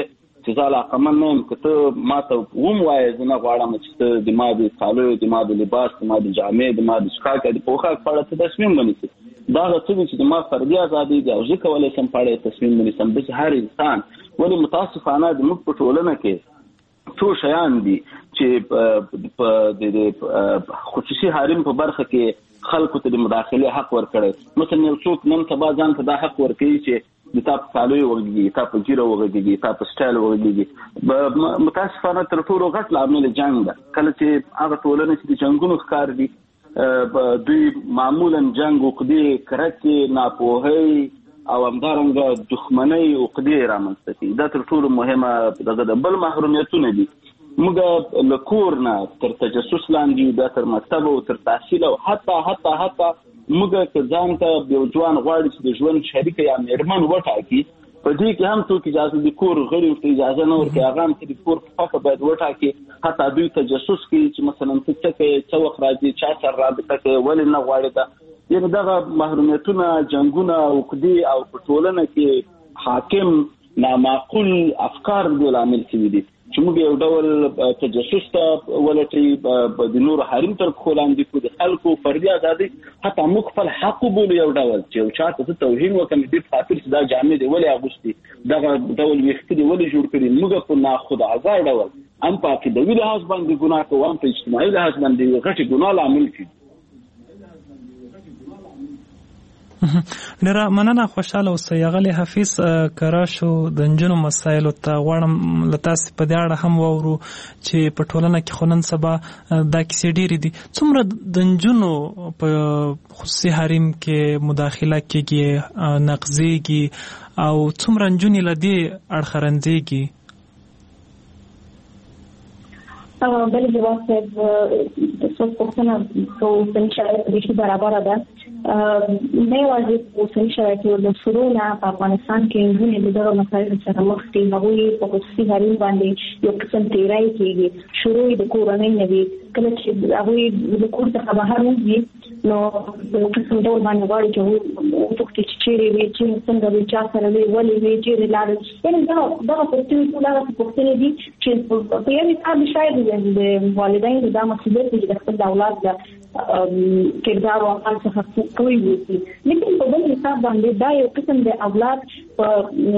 چې زه علاقمند نه یم که ته ما ته ووایې زه نه غواړم چې ته د ما د کالیو د ما د لباس د ما د جامې د ما د څښاک د پوښاک په اړه ته تصمیم ونیسې دا هغه څه دي چې د ما فردي ازادي دي او زه کولی شم په اړه تصمیم ونیسم داسې هر انسان ولې متاسفانه زموږ په ټولنه کې څو شیان دي چې په خصوصي حریم په برخه کې خلکو ته د مداخلې حق ورکړی مثلا یو څوک نن سبا ځان ته دا حق ورکوي چې د تا په کالیو وغږېږي تا په ږیره وغږېږي تا په سټایل وغږېږي متاسفانه تر ټولو غټ لامل جنګ ده کله چې هغه ټولنه چې د جنګونو ښکار دي دوی معمولا جنګ عقدې کرکې ناپوهۍ او همدارنګه دښمنۍ عقدې رامنځته کوي دا تر ټولو مهمه دغه د بل محرومیتونه دي موږ له کور نه تر تجسس لاندې بیا تر مکتب او تر تحصیل او حتی موږ که ځان ته یو ځوان غواړي چې د ژوند شریک یا مېرمن وټاکي په دې کې هم څوک اجازه د کور غړي ته اجازه نه ورکوي هغه هم چې د کور په پخه باید وټاکي حتی دوی تجسس کوي چې مثلا ته څه کوې څه وخت راځي چا سره رابطه کوي ولې نه غواړي دا یعنې دغه محرومیتونه جنګونه عقدې او په ټولنه کې حاکم نامعقول افکار دې لامل شوي دي چې موږ یو ډول تجسس ته ولټوي د نورو حریم تر پښو لاندې کړو د خلکو فردي ازادي حتی موږ خپل حق وبولو یو ډول چې یو چا ته توهین وکړم دې په خاطر چې دا جامې دی ولې اغوستي دغه ډول ویښته دی ولې جوړ کړي موږ په ناخودآزار ډول هم په عقیدوي لحاظ باندې ګناه کوو هم په اجتماعي لحاظ باندې غټې ګناه لامل کړي. ډیره مننه خوشاله اوسئ ښاغلی حفیظ که راشو د نجونو مسایلو ته غواړم له تاسې په دې اړه هم واورو چې په ټولنه کې خو نن سبا دا کیسې ډېرې دي څومره د نجونو په خصوصي حریم کې مداخله کېږي نقضېږي او څومره نجونې له دې اړخه رنځېږي؟ بله جواب صاحب څوک پوښتنه په اوسني شرایطو کې بیخي برابره ده نه یوازې په اوسني شرایطو د شروع نه په افغانستان کې نجونې د دغو مسایلو سره مخ دي هغوی په خصوصي حریم باندې یو قسم تیری کېږي شروع یې د کورنۍ نه وي کله چې هغوی د کور څخه بهر وځي نو یو قسم ډول باندې غواړي چې وپوښتي چې چیرې وي چې څنګه وي چا سره وي ولې وي چیرې لاړل یعنې دغه پوښتنې ټول هغه پوښتنې دي چې په یو حساب شاید د والدینو دا مسؤلیت دی چې د خپل اولاد د کردار او عمل څخه کوي وي لیکن په بل حساب باندې دا یو قسم د اولاد په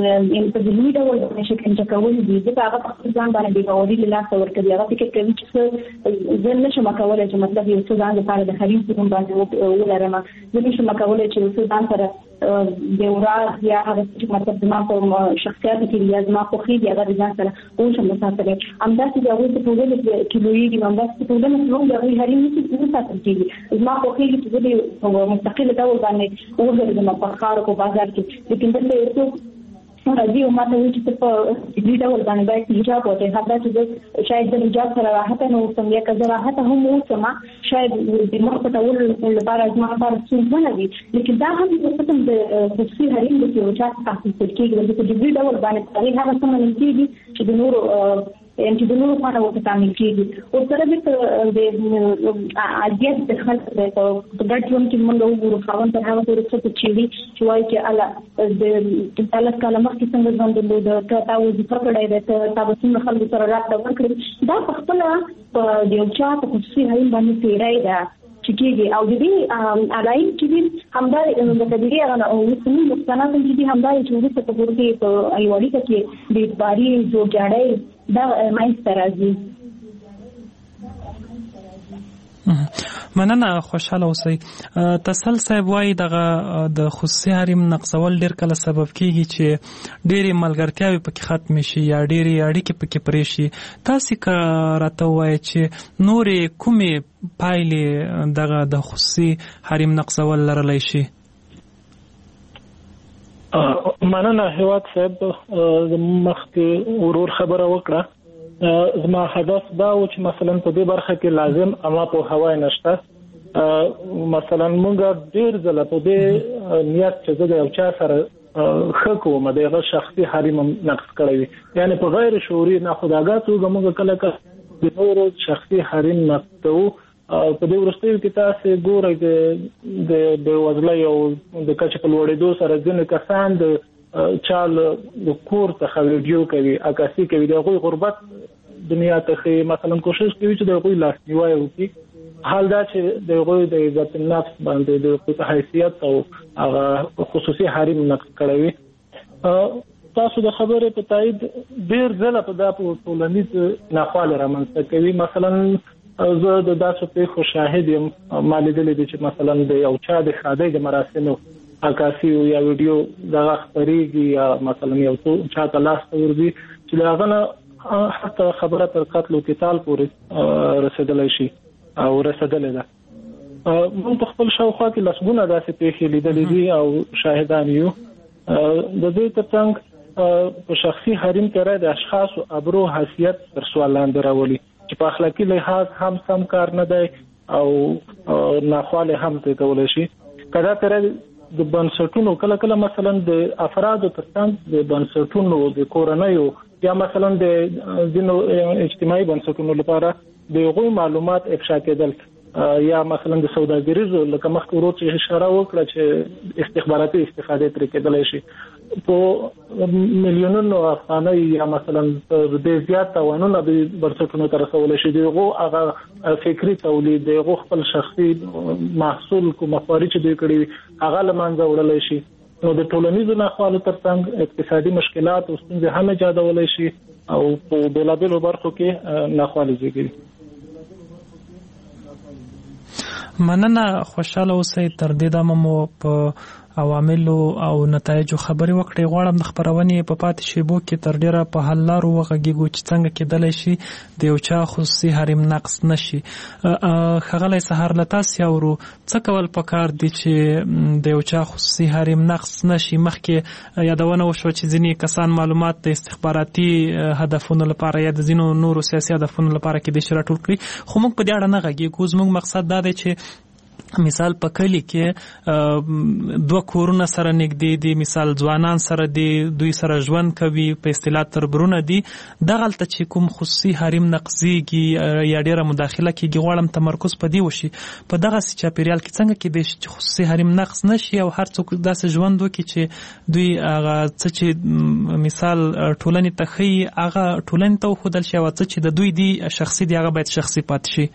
ذهني ډول باندې شکنجه کول دي ځکه هغه په خپل ځان باندې بېغوري له لاسه ورکوي هغه فکر کوي چې زه نشم کولی چې مطلب یو څه ځان لپاره د حریم په نوم باندې ولرم زه نشم کولی چې یو څه ځان سره د ورځ یا هغه چې مطلب زما په شخصیت کې یا زما خوښي دي هغه ځان سره اوسم مسافر همداسې د هغوی په ټولنه کې لویېږي همداسې په ټولنه کې هم د هغوی حریم نه ساتل کېږي زما خوښېږي چې زه په مستقل ډول باندې وګرځم په ښار او په بازار کې لیکن دلته یو څوک راځي او ماته وایي چې ته په دې ډول باندې باید حجاب وتړې حتی چې زه شاید د حجاب سره راحته نه اوسم یا که زه راحته هم اوسم شاید د مخ پټولو لپاره زما لپاره ستونزمنه وي لیکن دا هم یو قسم د خصوصي حریم دی چې یو چا څخه اخیستل کېږي لکه په دې ډول باندې هغې هغه څه منل کېږي چې د نورو چې د نورو خواته ورته تعمیل کېږي ورسره بېرته د عادیت د خلک په ګډ ژوند کې موږ وګورو خاوند تر هغه پورې څه چیړي چې وایي چې الله د 13 کاله مخکې څنګه ژوند درلود تا وظیفه کړی ده تا به څومره خلکو سره رابطه وکړې دا په خپله په یو چا په خصوصي حریم باندې تیری ده چې کېږي او د دې علایق چې دي همدا لکه د دې اوسني نقصانات هم چې دي همدا چې وروسته په کور کې په یوه اړیکه کې بېاعتباري جوړجاړی دا منځته راځي. مننه خوشاله اوسئ. تسل صاحب وایي دغه د خصوصي حریم نقضول ډېر کله سبب کېږي چې ډېرې ملګرتیاوې پکې ختمې شي یا ډېرې اړیکې پکې پرې شي. تاسې که راته ووایئ چې نورې کومې پایلې دغه د خصوصي حریم نقضول لرلی شي؟ مننه هیواد صاحب مخکې ورور خبره وکړه. زما هدف دا و چې مثلا په دې برخه کې لازم اما پوهاوی نشته. مثلا مونږ ډېر ځله په دې نیت چې زه د یو چا سره ښه کوم د هغه شخصي حریم نقض کړی وي یعنې په غیر شعوري ناخودآګاه توګه مونږ کله کله د نورو شخصي حریم نقض کوو. په دې وروستیو کې تاسې ګورئ د بېوزلۍ او د کچې په لوړېدو سره ځینې کسان د چال د کور ته ویډیو کوي عکاسي کوي د غوي غربت دنیا ته مثلا کوشش کوي چې د غوي لاسنیوي وکړي حال دا چې د غوي د عزت النفس باندې د خپل حیثیت او هغه خصوصي حریم نقض کړوي تاسو د خبرې په تایید ډیر ځله په دغه ټولنیز ناخواله رامنځته کوي مثلا زه د داسې پیښو شاهد یم ما لیدلی دی چې مثلا د یو چا د ښادۍ د مراسمو عکاسي یا ویډیو دغه خپرېږي یا مثلا یو چا ته لاس ته ورځي چې د هغه نه حتی خبره تر قتل و قتال پورې رسېدلی شي او رسېدلې ده. موږ په خپل شاوخوا کې لسګونه داسې پیښې لیدلې دي او شاهدان یو. د دې ترڅنګ په شخصي حریم کې د اشخاصو ابرو حیثیت تر سوال لاندې راولي چې په اخلاقي لحاظ هم سم کار نه دی او ناخواله هم ته کولای شي. کله تر د بنسټونو کله مثلا د افرادو ترڅنګ د بنسټونو د کورنیو یا مثلا د دینو اجتماعي بنسټونو لپاره د غوي معلومات افشا کېدل یا مثلا د سوداګریزو لکه مخکې ورته اشاره وکړه چې استخباراتي استفاده ترې کېدلی شي په میلیونونو افغانۍ یا مثلا د زیات توانونه د بنسټونو تر رسولای شي دغه هغه فکری تولید دغه خپل شخصي محصول کوم مخارج دي کړي هغه لمانځه وړلای شي. نو د ټولنیزو ناخوالو ترڅنګ اقتصادي مشکلات او ستونزې هم ایجادولای شي او په بېلابېلو برخو کې ناخوالې زیږوي. مننه خوشاله اوسئ. تر دې دمه مو په عواملو او نتایجو خبرې وکړې. غواړم د خپرونې په پاتې شیبو کې تر ډیره په حل لارو وغږیږو چې څنګه کېدلی شي د یو چا خصوصي حریم نقض نشي. ښاغلی سهار له تاسې اورو څه کول پکار دي چې د یو چا خصوصي حریم نقض نشي؟ مخکې یادونه وشوه چې ځینې کسان معلومات د استخباراتي هدفونو لپاره یا د ځینو نورو سیاسي هدفونو لپاره کېدای شي راټول کړي، خو موږ په دې اړه نه غږیږو. زموږ مقصد دا دی چې مثال په کلی کې دوه کورونه سره نږدې دي، مثال ځوانان سره دي، دوی سره ژوند کوي، په اصطلاح تربرونه دي، دغلته چې کوم خصوصي حریم نقضیږي یا ډیره مداخله کیږي، غواړم تمرکز په دې وشي په دغسې چاپیریال کې څنګه کېدای شي چې خصوصي حریم نقض نشي او هر څوک داسې ژوند وکړي چې دوی هغه څه چې مثال ټولنې ته ښیي هغه ټولنې ته وښودل شي او څه چې د دوی دي شخصي دي هغه باید شخصي پاتې شي.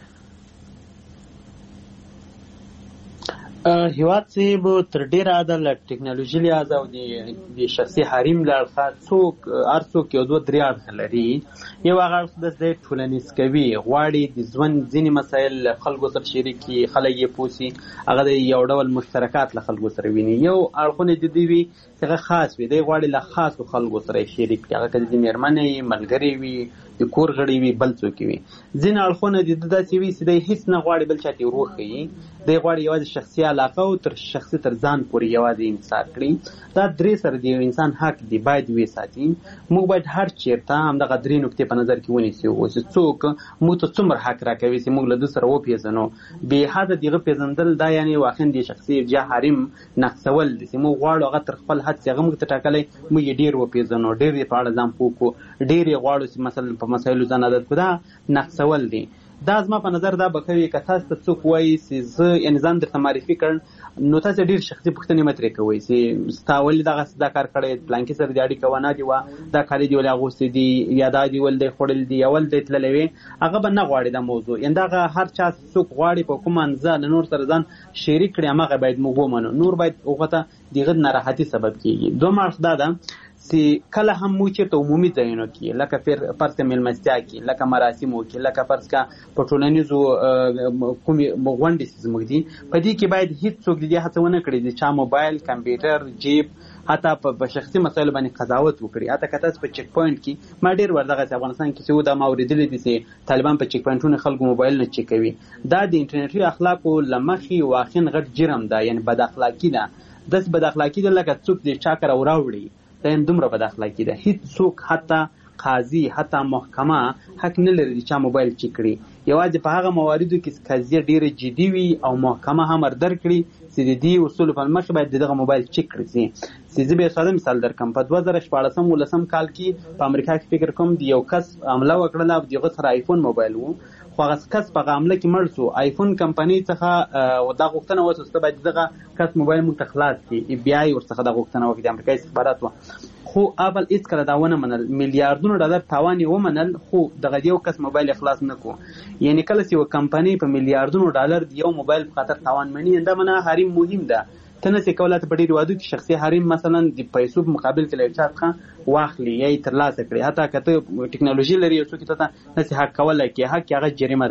هیواد صاحب تر ډیره د ټکنالوژي لحاظ او د شخصي حریم له اړخه هر څوک یو دوه درې اړخ لري. یو هغه اړخ د ټولنیز کوي، غواړي د ژوند ځینې مسایل خلکو سره شریک کړي، خلک یې پوسي، هغه د یو ډول مشترکات له خلکو سره ویني. یو اړخونه د دوی وي چې هغه خاص وي، دی غواړي له خاصو خلکو سره شریک کړي، هغه که د مېرمنې وي، ملګري وي، د کور غړي وي، بل څوک وي. ځینې اړخونه د ده داسې وي چې دی هېڅ نه غواړي بل چا ته ور وښیي، دی غواړي یوازې شخصي علاقه او تر شخصي تر ځان پورې یوازې انحصار کړي. دا درې سره د یو انسان حق دی باید وساتي. موږ باید هر چېرته همدغه درې نکتې په نظر کې ونیسو چې څوک موږ ته څومره حق راکوي چې موږ له ده سره وپېژنو. بېحده د هغه پېژندل دا یعنې واقعا د شخصي ارجاع حریم نقصول دي چې موږ غواړو هغه تر خپل حد چې هغه موږ ته ټاکلی موږ یې ډېر وپېژنو، ډېر یې په اړه ځان پوه کړو، ډېر یې غواړو چې مثلا په مسایلو ځان عادت کړو. دا نقصول دي. دا زما په نظر دا به کوي که تاسو ته څوک وایي چې زه یعنې ځان درته معرفي کړ نو تاسو ډېر شخصي پوښتنې مه ترې کوئ چې ستا ولې دغسې دا کار کړی، پلانکي سره دې اړیکه ونه دې وه، دا کالي دې ولې اغوستې دي یا دا دې ولې دی خوړل دي یا ولې دی تللی وې، هغه به نه غواړي دا موضوع. یعنې دغه هر چا څوک غواړي په کومه اندازه له نور سره ځان شریک کړي همغه باید موږ ومنو، نور باید هغه ته د هغه د ناراحتي سبب کېږي. دویم اړخ دا ده چې کله هم موږ چېرته عمومي ځایونو کې لکه فرض که مېلمستیا کې، لکه مراسمو کې، لکه فرض که په ټولنیزو کومې غونډې چې زموږ دي په دې کې باید هېڅ څوک د دې هڅه ونه کړي چې چا موبایل، کمپیوټر، جیب، حتی په شخصي مسایلو باندې قضاوت وکړي. حتی که تاسو په چک پوینټ کې ما ډېر ور دغسې افغانستان کې چې دا ما اورېدلی دي چې طالبان په چک پوینټونو خلکو موبایلونه چک کوي. دا د انټرنیټي اخلاقو له مخې واقعا غټ جرم ده، یعنې بد اخلاقي ده. داسې بد اخلاقي ده لکه څوک د چا کره وراوړي، دا یې دومره بد اخلاقي ده. هېڅ څوک حتی قاضي، حتی محکمه حق نه لري چې چا موبایل چک کړي. یوازې په هغه مواردو کې قضیه ډېره جدي وي او محکمه هم در کړي چې د دې اصولو په مخې باید دغه موبایل چک کړي شي. چې زه به یو ساده مثال درکړم. په 2014-15 کال کې په امریکا کې فکر کوم د یو کس حمله وکړله او د هغه سره آیفون موبایل و، خو هغه کس په عمله کې مړ شو. آیفون کمپنۍ څخه دا غوښتنه وسوسته باید دغه کس موبایل موږ ته خلاص کړي. بیا یې ورڅخه دا غوښتنه وکړي د امریکا استخبارات و. خو اپل هیڅ کله دا ونه منل، میلیارډونو ډالر تاوان یې ومنل، خو دغه یو کس موبایل خلاص نه کو. یعنی کله چې یو کمپنۍ په میلیارډونو ډالر یو موبایل په خاطر تاوان مني، دا منه حریم مهم ده. ته نسې کولی ته په ډېرو هېوادو کې شخصي حریم مثلا د پیسو په مقابل کې له یو چا څخه واخلي یا یې ترلاسه کړي. حتی که ته ټکنالوژي لري یو څوک ته نسې حق کولی کې حق کې هغه جریمه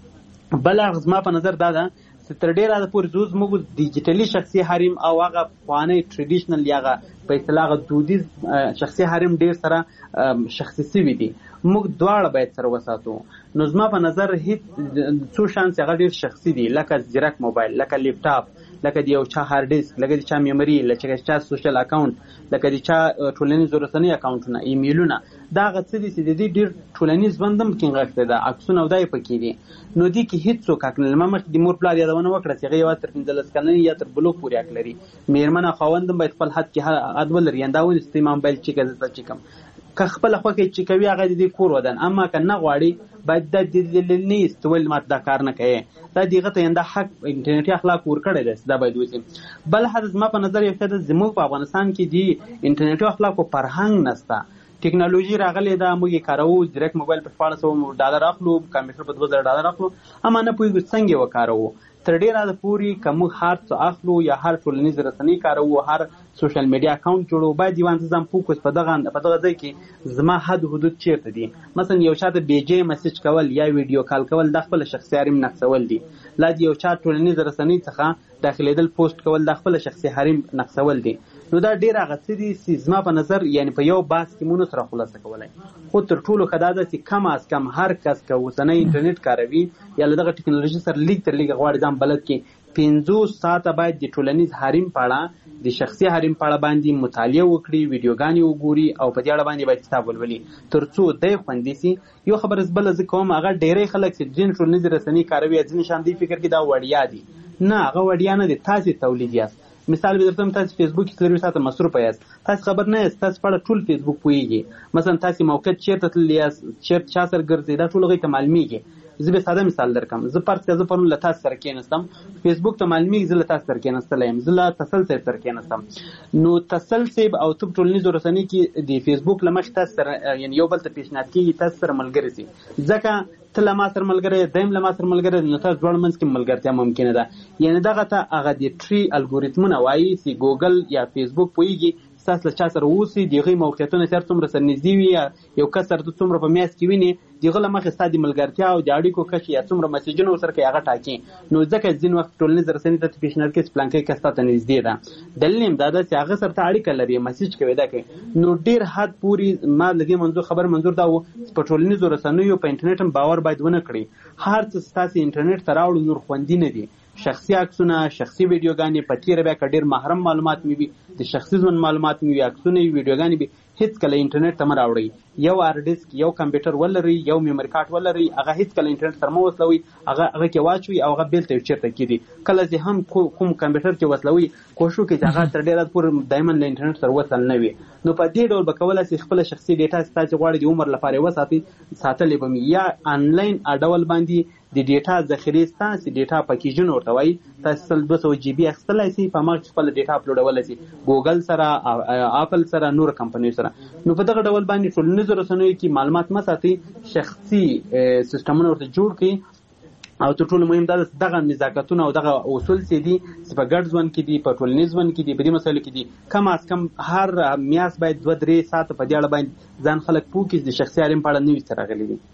ده. بله زما په نظر دا ده چې تر ډېره حده پورې زموږ ډیجیټلي شخصي حریم او هغه پخوانی ټریډیشنل یا هغه په اصطلاح هغه دودیز شخصي حریم ډېر سره شخصي سوي دي. موږ دواړه باید سره وساتو. نو زما په نظر هیڅ څو شان چې هغه ډېر شخصي دي، لکه زیرک موبایل، لکه لیپټاپ، لکه د یو چا هارد ډیسک، لکه د چا میموري، لکه د چا سوشل اکاونټ، لکه د چا ټولنیز رسنۍ اکاونټونه، ایمیلونه، دا هغه څه دي چې د دې ډېر ټولنیز ژوند هم پکې نغښتی ده، عکسونه او دا یې پکې دي. نو دې کې هېڅوک حق نه لري. ما مخکې د مور پلار یادونه وکړه چې هغه یوازې تر 15 کلنۍ یا تر بلوغ پورې حق لري. مېرمن او خاوند هم باید خپل حد کې حد ولري. دا ونې چې ما موبایل چیکه زه تا چیکم، که خپله خوښه چې کوي هغه د دې کور ودان، اما که نه غواړي باید دا دلیل نه ایستول ما دا کار نه کوي. دا دغه ته دا حق انټرنیټي اخلاق ورکړی دی، دا باید وشي. بل حد زما په نظر یو ښه ده، زموږ په افغانستان کې د انټرنیټي اخلاقو فرهنګ نشته. ټکنالوژي راغلې ده، موږ یې کاروو، ډایرکټ موبایل په 1400 $، اخلو کمپیوټر په 2000 اخلو، اما نه پوهېږو څنګه یې وکاروو. تر ډېره حده پورې که موږ هر څه اخلو یا هر ټولنیز رسنۍ کاروو، هر سوشل میډیا اکاونټ جوړو، باید یو انتظام فوکس په دغه ځای کې زما حد حدود چیرته دي. مثلا یو چا ته بیجې میسج کول یا ویډیو کال کول د خپل شخصي حریم نقصول دي. لا د یو چا ټولنیز رسنۍ څخه داخلېدل پوسټ کول د خپل شخصي حریم نقصول دي. نو دا ډېر هغه څه دي چې زما په نظر یعنې په یو بحث کې مونږ سره خلاصه کولی. خو تر ټولو ښه دا ده چې کم از کم هر کس که اوسنی انټرنیټ کاروي یا له دغه ټکنالوژي سره لیږ تر لیږه غواړي ځان بلد کړي، 50 ساعته باید د ټولنیز حریم په اړه، د شخصي حریم په اړه باندې مطالعه وکړي، ویډیوګانې وګوري او په دې اړه باندې باید کتاب ولولي تر څو دی خوندي سي. یو خبره بله زه کوم، هغه ډېری خلک چې ځینې ټولنیز رسنۍ کاروي ځینې شان دوی فکر کوي دا وړیا دي. نه، هغه وړیا نه دي، تاسې تولید یاست. مثال به درته تاسو فیسبوک کې 24 ساعته مصروف یاست، تاسو خبر نه یاست، تاسو په ټول فیسبوک پوهیږئ. مثلا تاسو موقعیت چیرته تللی یاست، چیرته چا سره ګرځئ، دا ټول هغوی ته معلومیږي. زه به ساده مثال درکړم. زه فرض کړه زه پرون له تاسو سره کېناستم، فیسبوک ته معلومیږي زه له تاسو سره کېناستلی یم، زه له تسل صاحب سره کېناستم. نو تسل صاحب او ته په ټولنیزو رسنۍ کې د فیسبوک له مخې تاسو سره یعنې یو بل ته پیشنهاد کېږي تاسو سره ملګري سي، ځکه ته له ما سره ملګری، دیم له ما سره ملګری، نو تاسو دواړو منځ کې ملګرتیا ممکنه ده. یعنې دغه ته هغه د ټري الګوریتمونه وایي چې ګوګل یا فیسبوک پوهېږي ستاسو له چا سره اوسي، د هغوی موقعیتونه چې هر څومره سره نږدې وي یا یو کس سره ته څومره په میاشت کې وینې، د هغه له مخې ستا د ملګرتیا او د اړیکو کچې یا څومره مسیجونه ورسره کوي هغه ټاکي. نو ځکه ځینې وخت ټولنیز رسنۍ ته پیشنهاد کوي چې فلانکی کس تا ته نږدې ده، دلیل یې دا ده چې هغه سره ته اړیکه لري، مسیج کوي، دا کوي. نو ډېر حد پورې ما له دې منظور دا و چې په ټولنیزو رسنیو په انټرنیټ هم باور باید ونه کړي. هر څه ستاسې انټرنیټ ته راوړو نور خوندي نه دي. شخصي عکسونه، شخصي ویډیوګانې، په تېره بیا که ډېر محرم معلومات مې وي، د شخصي ژوند معلومات مې وي، عکسونه وي، ویډیوګانې وي، هېڅ کله انټرنیټ ته مه راوړئ. یو هارد ډیسک، یو کمپیوټر ولرئ، یو میموري کارت ولرئ، هغه هېڅ کله انټرنیټ سره مه وصلوئ، هغه کې واچوئ او هغه بېلته یو چېرته کېږدئ. کله چې هم کوم کمپیوټر کې وصلوئ، کوښښ وکړئ چې هغه تر ډېره پورې دایما له انټرنیټ سره وصل نه وي. نو په دې ډول به کولی شئ خپله شخصي ډیټا چې تاسې غواړئ د عمر لپاره یې وساتئ، ساتلې به مې یا آنلاین ډول باندې د ډیټا ذخیرې ستاسې ډیټا پیکیجونه ورته وایي، تاسې 200 GB اخیستلی شئ، په هماغه کې خپله ډیټا اپلوډولی شئ ګوګل سره، اپل سره، نور کمپنیو سره. نو په دغه ډول باندې ټولنیزو رسنیو کې معلومات مه ساتئ، شخصي سیسټمونه ورته جوړ کړئ. او تر ټولو مهم دا ده دغه نزاکتونه او دغه اصول چې دي چې په ګډ ژوند کې دي، په ټولنیز ژوند کې دي، په دې مسایلو کې دي، کم از کم هر میاشت باید 2-3 ساعته په دې اړه باندې ځان خلک پوه کړي چې د شخصي حریم په اړه نوي څه راغلي دي.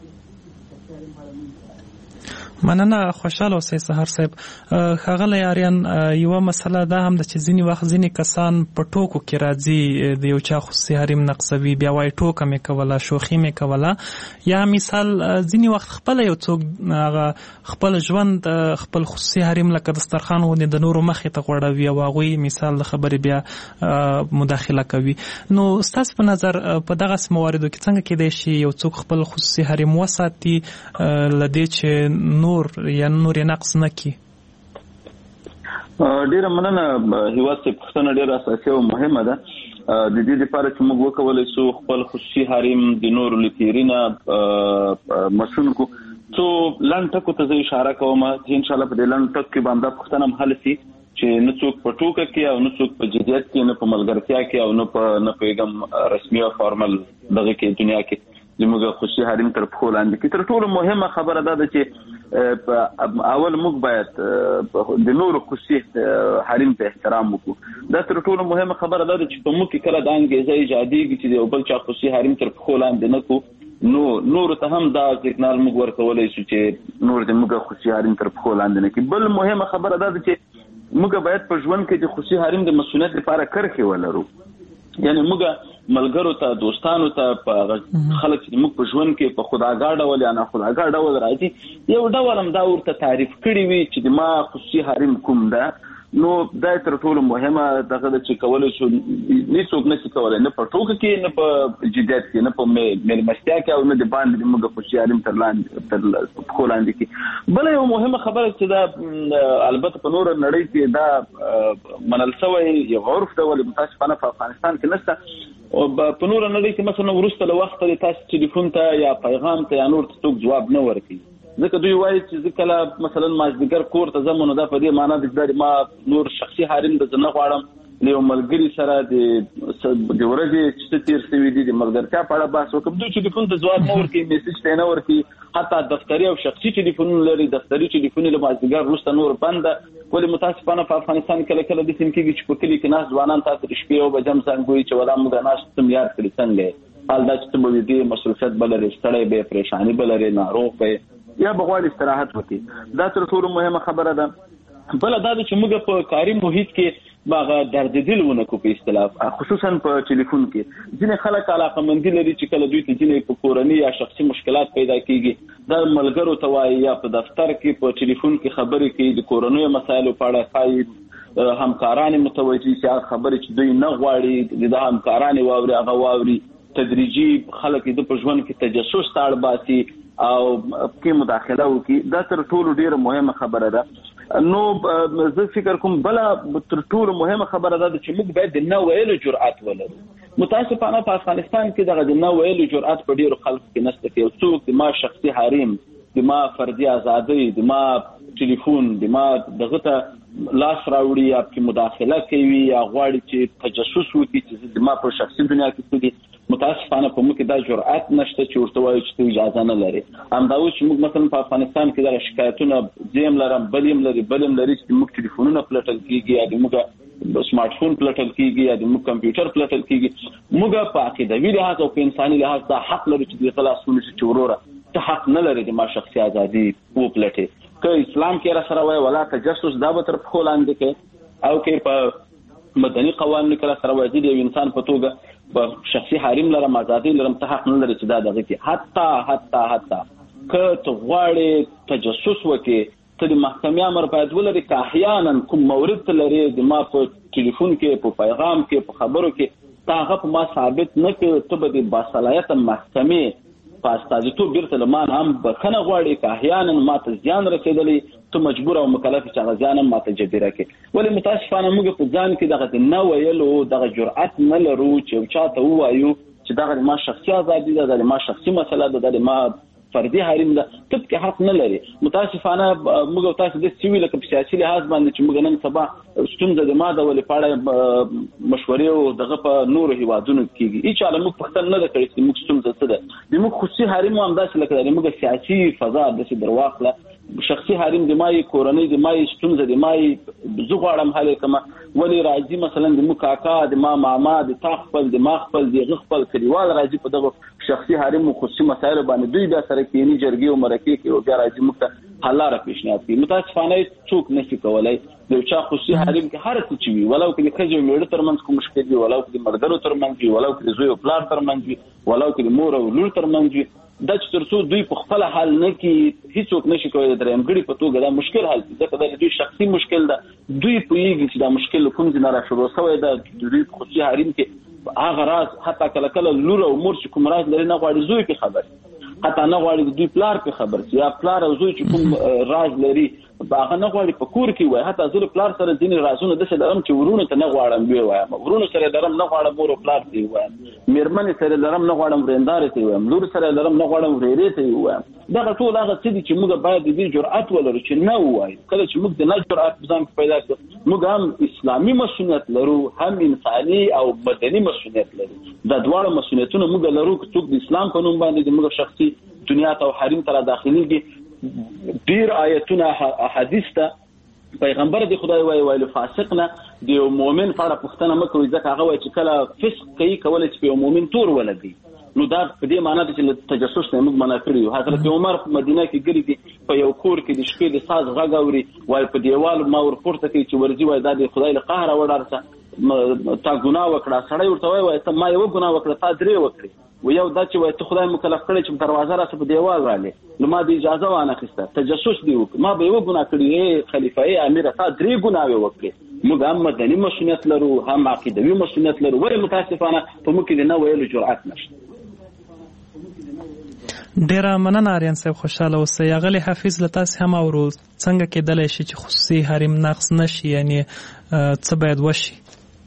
مننه، خوشاله اوسئ سحر صاحب. ښاغلی آریان، یوه مسله دا هم ده چې ځینې وخت ځینې کسان په ټوکو کې راځي د یو چا خصوصي حریم نقصوي، بیا وایي ټوکه مې کوله، شوخي مې کوله، یا مثال ځینې وخت خپله یو څوک هغه خپل ژوند خپل خصوصي حریم لکه دسترخوان غوندې د نورو مخې ته غوړوي او هغوی مثال د خبرې بیا مداخله کوي. نو ستاسو په نظر په دغسې مواردو کې څنګه کیدای شي یو څوک خپل خصوصي حریم وساتي له دې چې نور یې نقص نه کړي؟ ډیره مننه هیواد صاحب، پوښتنه ډیره اساسي او مهمه ده. د دې لپاره چې موږ وکولی شو خپل خصوصي حریم د نورو له تېري نه مسون کړو، څو لنډ ټکو ته زه اشاره کوم چې ان شاء الله په دې لنډ ټکو کې باندې پوښتنه هم حل شي چې نه څوک په ټوکه کې او نه څوک په جديت کې نه په ملګرتیا کې او نه په یوه رسمي او فارمل دغه کې دنیا کې زموږ خصوصي حریم تر پخو لاندې کې. تر ټولو مهمه خبره ده چې اول موږ باید د نورو خصوصي حریم ته احترام وکړو. دا تر ټولو مهمه خبره ده چې په موږ کې کله د انګیزه ایجادېږي چې یو بل چا خصوصي حریم تر پخو لاندې نه کو نور ته هم دا سیګنال موږ ورکولای شو چې نور د موږ خصوصي حریم تر پخو لاندې نه کی. بل مهمه خبره ده چې موږ باید په ژوند کې د خصوصي حریم د مسؤلیت لپاره کرخه ولرو. یعنی موږ ملګرو ته دوستانو ته په خلک چې موږ په ژوند کې په خداګاه ډول یا نه خداګاه ډول راځي یو ډول هم دا ورته تعریف کړی وي چې د ما خصوصي حریم کوم ده. نو دا تر ټولو مهمه دغه چې کولای شو هیڅوک نشي کولای نه په ټوکه کې نه په جديت کې نه په مېلمستیا کې او نه د باندې موږ خصوصي حریم تر لاندې کې. بل یو مهمه خبره چې دا البته په نور نړۍ کې دا منل شوی یو عرف دی ولې متاسفانه په افغانستان کې نشته او په نور نړۍ کې مثلا ورسته له وخت لري تاسو ټلیفون ته یا پیغام ته یا نور څوک جواب نه ورکړي ځکه دوی وایي چې ځکه مثلا مازدیګر کور ته ځم نو دا په دې معنی ده چې ما نور شخصي حریم د نه غواړم یو ملګری سره د ورځې چې تیر شوی دي د ملګرتیا په اړه بحث وکړم. دوی ټلیفون ته جواب نه ورکړي میسج ته نه ورکړي حتی دفتري او شخصي ټلیفون لري دفتري ټلیفون له مازدیګر وروسته نور بند ولې متاسفانه په افغانستان کې کله د سیم کې چې په کلی کې ناس ځوانان تاسو د شپې او بجم څنګه چې ولا موږ ناس تم یاد کړی څنګه حال دا چې په دې مصروفیت بلري ستړی به پریشانی بلري ناروغ به یا بغوال استراحت وکړي. دا تر ټولو مهمه خبره ده. بل دا چې موږ په کاري محیط کې باغ درد دل ونه کو په اصطلاح خصوصا په ټلیفون کې ځینې خلک علاقمندي لري چې کله دوی ته ځینې په کورنۍ یا شخصي مشکلات پیدا کیږي دا ملګرو ته وایي یا په دفتر کې په ټلیفون کې خبرې کوي د کورنۍ مسایلو په اړه خای همکاران متوجي چې خبرې چې دوی نه غواړي د همکاران واوري هغه واوري تدریجي خلک د په ژوند کې تجسس تاړ باسي او کې مداخله وکي. دا تر ټولو ډیره مهمه خبره ده. نو زه فکر کوم بل تر ټولو مهمه خبره ده چې موږ باید د نه ویلو جرأت ولرو. متاسفانه په افغانستان کې دغه د نه ویلو جرأت په ډیرو خلکو کې نشته. یو څوک د ما شخصي حریم د ما فردي ازادي د ما ټلیفون د ما دغه ته لاس راوړي یا په مداخله کوي یا غواړي چې تجسس وکړي چې د ما په شخصي دنیا کې څه متاسفانه په موږ کې دا جرأت نشته چې ورته وایي چې اجازه نه لري. همدا اوس چې موږ مثلا په افغانستان کې دا شکایتونه زم لرم بلیم لري چې موږ ټلیفونونه پلټل کیږي یا موږ سمارټ فون پلټل کیږي یا موږ کمپیوټر پلټل کیږي. موږ په عقیدوي لحاظ او په انساني لحاظ دا حق لري چې د خلاصونو چې وروره ته حق نه لري د ما شخصي ازادي او پلټي که اسلام کې را سره وای ولا تجسس دا به تر خپل لاندې کې او کې په مدني قوانینو کې را سره وای د انسان په توګه په شخصي حریم لرم ازادي لرم ته حق نه لري چې دا دغه کې حتی که ته غواړي تجسس وکړي ته د محکمې امر باید ولري که احیانا کوم مورد لري د ما په ټلیفون کې په پیغام کې په خبرو کې تا هغه په ما ثابت نه کړ ته به د باصلاحیت محکمې په استازیتوب بیرته له ما نه هم بخښنه غواړي که احیانا ما ته زیان رسېدلی ته مجبور او مکلف چې هغه زیان هم ما ته جبیره کړي. ولې متاسفانه موږ په ځان کې دغه نه ویلو دغه جرأت نه لرو چې یو چا ته ووایو چې دغه د ما شخصي ازادي ده د ما شخصي مسله ده د ما فردي حریم ده ته کې حق نه لري. متاسفانه موږ تاسو د سیویل په سیاسي لحاظ باندې چې موږ نن سبا ستونزه د ماده ولې پاړه مشورې او دغه په نور هیوادونو کېږي هیڅ علم پښتن نه ده کړی چې موږ ستونزه څه ده د موږ خصوصي حریم هم داسې لکه د موږ سیاسي فضا د درواخله شخصي حریم د مای کورنۍ د مای ستونزه د مای زه غواړم حل کما ولی راځي مثلا د مو کاکا د ما ماما د تا خپل د ما خپل د خپل کلیوال راځي په دغه شخصي حریم او خصوصي مسایل باندې دوی د سره کېنی جرګي او مرکې کې او بیا راځي مخته حل را پیشنهاد کوي. متاسفانه څوک نشي کولای د چا خصوصي حریم کې هر څه چوي ولو کې خځو میړه ترمنځ کوم مشکل دی ولو کې مرګرو ترمنځ وي ولو کې زوی او پلار ترمنځ وي ولو کې مور او لور ترمنځ وي دا چې ترڅو دوی په خپل حل نه کې هیڅوک نشي کولای درېمګړي په توګه دا مشکل حل کړي ځکه دا دوی شخصي مشکل ده دوی پوهیږي چې دا مشکل کوم ځای نه را شروع شوی دا دوی خصوصي حریم کې هغه راز حتی کله لور او مور چې کوم راز لري نه غواړي زوی په خبر حتی نه غواړي دوی پلار په خبر یا پلار او زوی چې کوم راز لري هغه نه غواړي په کور کې وای. حتی زه پلار سره ځینې رازونه داسې لرم چې ورونو ته نه غواړم وی وایم، ورونو سره لرم نه غواړم مور او پلار ته وایم، میرمنې سره لرم نه غواړم ورېندارې ته وایم، لور سره لرم نه غواړم ورېرې ته وایم. دغه ټول هغه څه دي چې موږ باید د دې جرأت ولرو چې نه ووایو. کله چې موږ د نه جرأت په ځان کې پیدا کړو، موږ هم اسلامي مسؤلیت لرو، هم انساني او بدني مسؤلیت لرو. دا دواړه مسؤلیتونه موږ لرو. که څوک د اسلام په نوم باندې د موږ شخصي دنیا ته او حریم ته داخليږي، ډیر آیتونه احادیث ته پیغمبر دی خدای وایي فاسق نه د یو مؤمن په اړه پوښتنه مکوئ، ځکه هغه وایي چې کله فسق کوي کولای چې په یو مؤمن تور ولګي. نو دا په دې معنی ده چې تجسس نه موږ منع کړی یو. حضرت عمر په مدینه کې ګرځي دي په یو کور کې د شپې د ساز غږ اوري، وایي په دیوال ما ورپورته کوي چې ورځي وایي دا د خدای له قهر وډارسه تا ګناه وکړه. سړی ورته وایي ته ما یو ګناه وکړه تا درې وکړې، و یو دا چې وایي ته خدای مکلف کړی چې دروازه راته په دیوال رالې، نو ما د اجازه وانه اخیسته تجسس دی وکړ، ما به یو ګناه کړی خلیفہ امیر تا درې ګناوې وکړې. موږ هم مدني مسؤلیت لرو، هم عقیدوي مسؤلیت لرو. ولې متاسفانه په موږ کې د نه ویلو جرأت نشته. ډیره مننه آریان صاحب، خوشاله اوسئ. اغلی حافظ له تاسې هم اورو څنګه کېدلی شي چې خصوصي حریم نقض نشي، یعنی څه باید وشي؟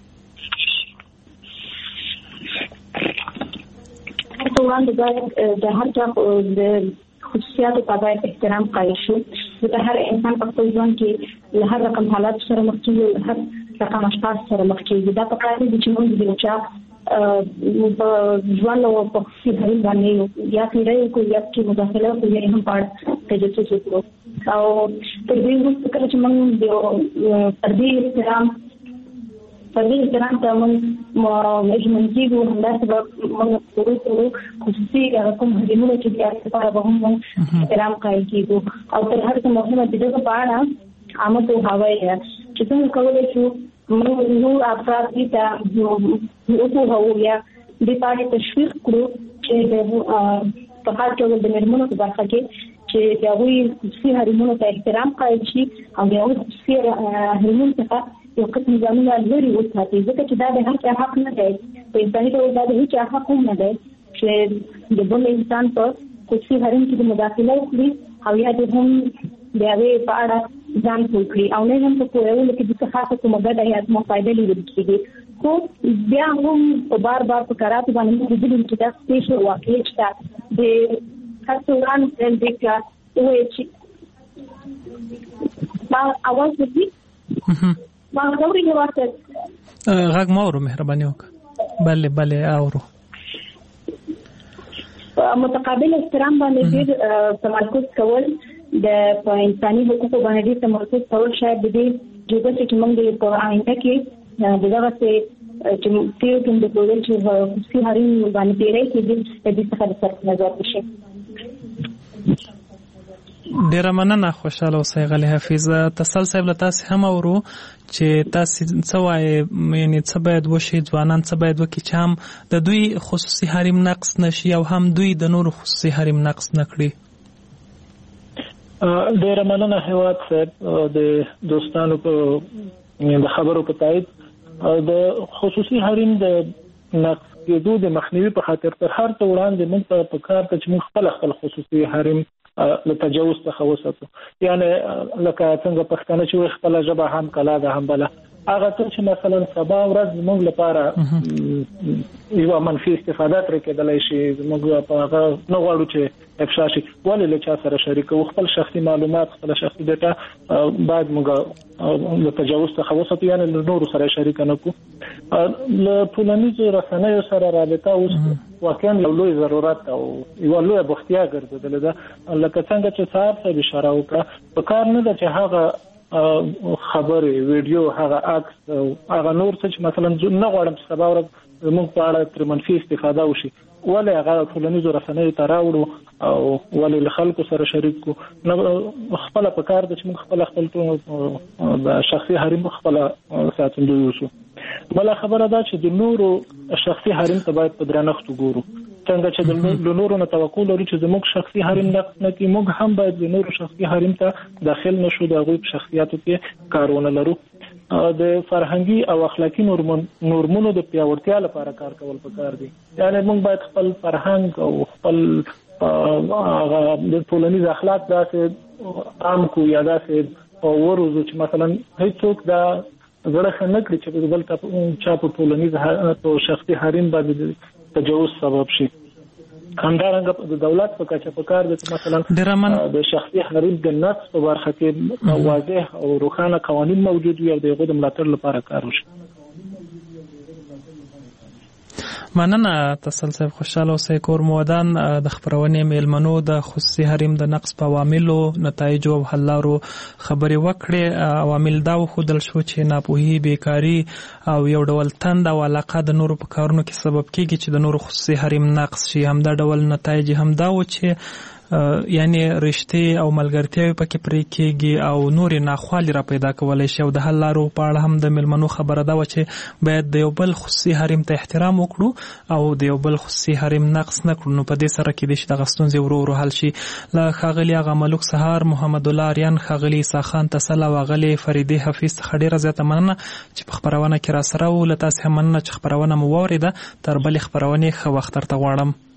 وړاندې باید د هر چا د خصوصیاتو ته باید احترام قایل شو، ځکه هر انسان په خپل ژوند کې له هر رقم حالات سره مخ کېږي، هر رقم اشخاص سره مخ کېږي. دا پکار دی چې موږ د یو چا په ژوند او په خصوصي حریم باندې یا تیری وکړو یا کې مداخله وکړو یا هم په اړه تجسس وکړو. او تر دې وروسته کله چې موږ د فردي احترام ته موږ مجمن کېږو، همداسې به موږ ورو خصوصي کوم حرمونه چې دي هغې لپاره به هم موږ احترام قایل کېږو. او تر هر څه مهمه د دغه په اړه عامه پوهاوی ده چې څنګه کولی شو موږ نور افراد دې ته وپوهوو یا دې په اړه تشویق کړو چې په هر ډول د مېرمنو په برخه کې چې د هغوی خصوصي حرمونو ته احترام قایل شي او د هغوی خصوصي حرمونو څخه یو قسم ځانونه لرې وساتي، ځکه چې دا د هر چا حق نه دی، په انساني ډول دا د هېچ چا حق هم نه دی چې د بل انسان په خصوصي حرم کې د مداخله وکړي او یا د هم د هغې په اړه ځان پوه کړي او نه هم په پوهولو کې د څه خاصه کومه ګټه یا کومه فایده لیدل کېږي. خو بیا هم په بار په کراتو باندې موږ لیدلي چې دا سپېشل واقعې شته د هر څه وړاندې دی که ووایي چې ما اواز ورځي غږ ما اورو، مهرباني وکړه. بله اورو. متقابل احترام باندې ډېر تمرکز کول، د انساني حقوقو باندې ډېر تمرکز کول شاید د دې جوګه چې موږ په آینده کې دغه څه چې تیر کوم د ټول چې خصوصي حریم باندې تیری کېږي د دې څخه د سر نظر وشي. ډیره مننه، خوشاله اوسئ. غلی حافظ، تسل صاحب له تاسې هم اورو چې تاسې څه وایي، یعنې څه باید وشي، ځوانان څه باید وکړي چې هم د دوی خصوصي حریم نقض نشي او هم دوی د نورو خصوصي حریم نقض نه کړي؟ ډیره مننه هیواد صاحب د دوستانو په د خبرو په تایید. د خصوصي حریم د نقض کېدو د مخنیوي په خاطر تر هر څه وړاندې موږ ته پکار ده چې موږ خپل خصوصي حریم له تجاوز څخه وساتو. یعنی لکه څنګه پښتانه چې خپل ژبه هم کلا ده هم بله، هغه څه چې مثلا سبا ورځ موږ لپاره یو منفي استفاده ترې کېدلی شي، موږ په هغه نه غواړو چې افشا شي، ولې له چا سره شریکو خپل شخصي معلومات، خپل شخصي ډیټا باید موږ له تجاوز څخه وساتو، یعنی له نورو سره شریک نه کړو. له ټولنیزو رسنیو سره رابطه اوس واقعا یو لوی ضرورت او یو لوی بوختیا ګرځېدلې ده. لکه څنګه چې صاحب صاحب اشاره وکړه، په کار نه ده چې هغه خبرې، ویډیو، هغه عکس او هغه نور څه چې مثلا نه غواړم چې سبا ورځ زموږ په اړه تر منفي استفاده وشي، ولې هغه ټولنیزو رسنیو ته راوړو او ولې له خلکو سره شریک کړو. خپله په کار ده چې موږ خپل د شخصي حریم خپله ساتندوی اوسو. بله خبره دا چې د نورو شخصي حریم ته باید په درنښت وګورو. څنګه چې د نورو نه توقع لرو چې زموږ شخصي حریم نقض نه کړي، موږ هم باید د نورو شخصي حریم ته داخل نشو، د هغوی په شخصیاتو کې کارونه لرو. د فرهنګي او اخلاقي نورمونو د پیاوړتیا لپاره کار کول پکار دي. یعنی موږ باید خپل فرهنګ او خپل د ټولنیز اخلاق داسې عام کو یا داسې وروزو چې مثلا هیڅوک دا غړخه نه کړي چې بل چا په ټولنیز او شخصي حریم باندې تجاوز سبب شي. همدارنګه د دولت په کچه په کار د مثلا د شخصي حریم د نقص په برخه کې واضح او روښانه قوانين موجود وي او د غوډ ملاتړ لپاره کار وشي. مننه تسل صاحب، خوشاله اوسئ. کور مودان د خبرونې میلمنو د خصوصي حریم د نقص په عواملو، نتایجو او حل لارو خبرې وکړې. عوامل دا وښودل شو چې ناپوهي، بیکاري او یو ډول تند او علاقه د نورو په کارونو کې سبب کیږي چې د نورو خصوصي حریم نقص شي. همدا ډول نتایج هم دا و چې یعنی رشتې او ملګرتیاوې پکې پرې کېږي او نورې ناخوالې را پیدا کولی شي. او د حل لارو په اړه هم د میلمنو خبره ده چې باید د یو بل خصوصي حریم ته احترام وکړو او د یو بل خصوصي حریم نقص نه کړو. نو په دې سره کېدای شي دغه ستونزې ورو ورو حل شي. له ښاغلي آغا ملوک سهار، محمد الله اریان، ښاغلي عیسی خان تسل او ښاغلي فریدې حفیظ څخه ډېره زیاته مننه چې په خپرونه کې راسره وو. له تاسې هم مننه چې خپرونه مو واورېده. تر بلې خپرونې ښه وخت درته غواړم.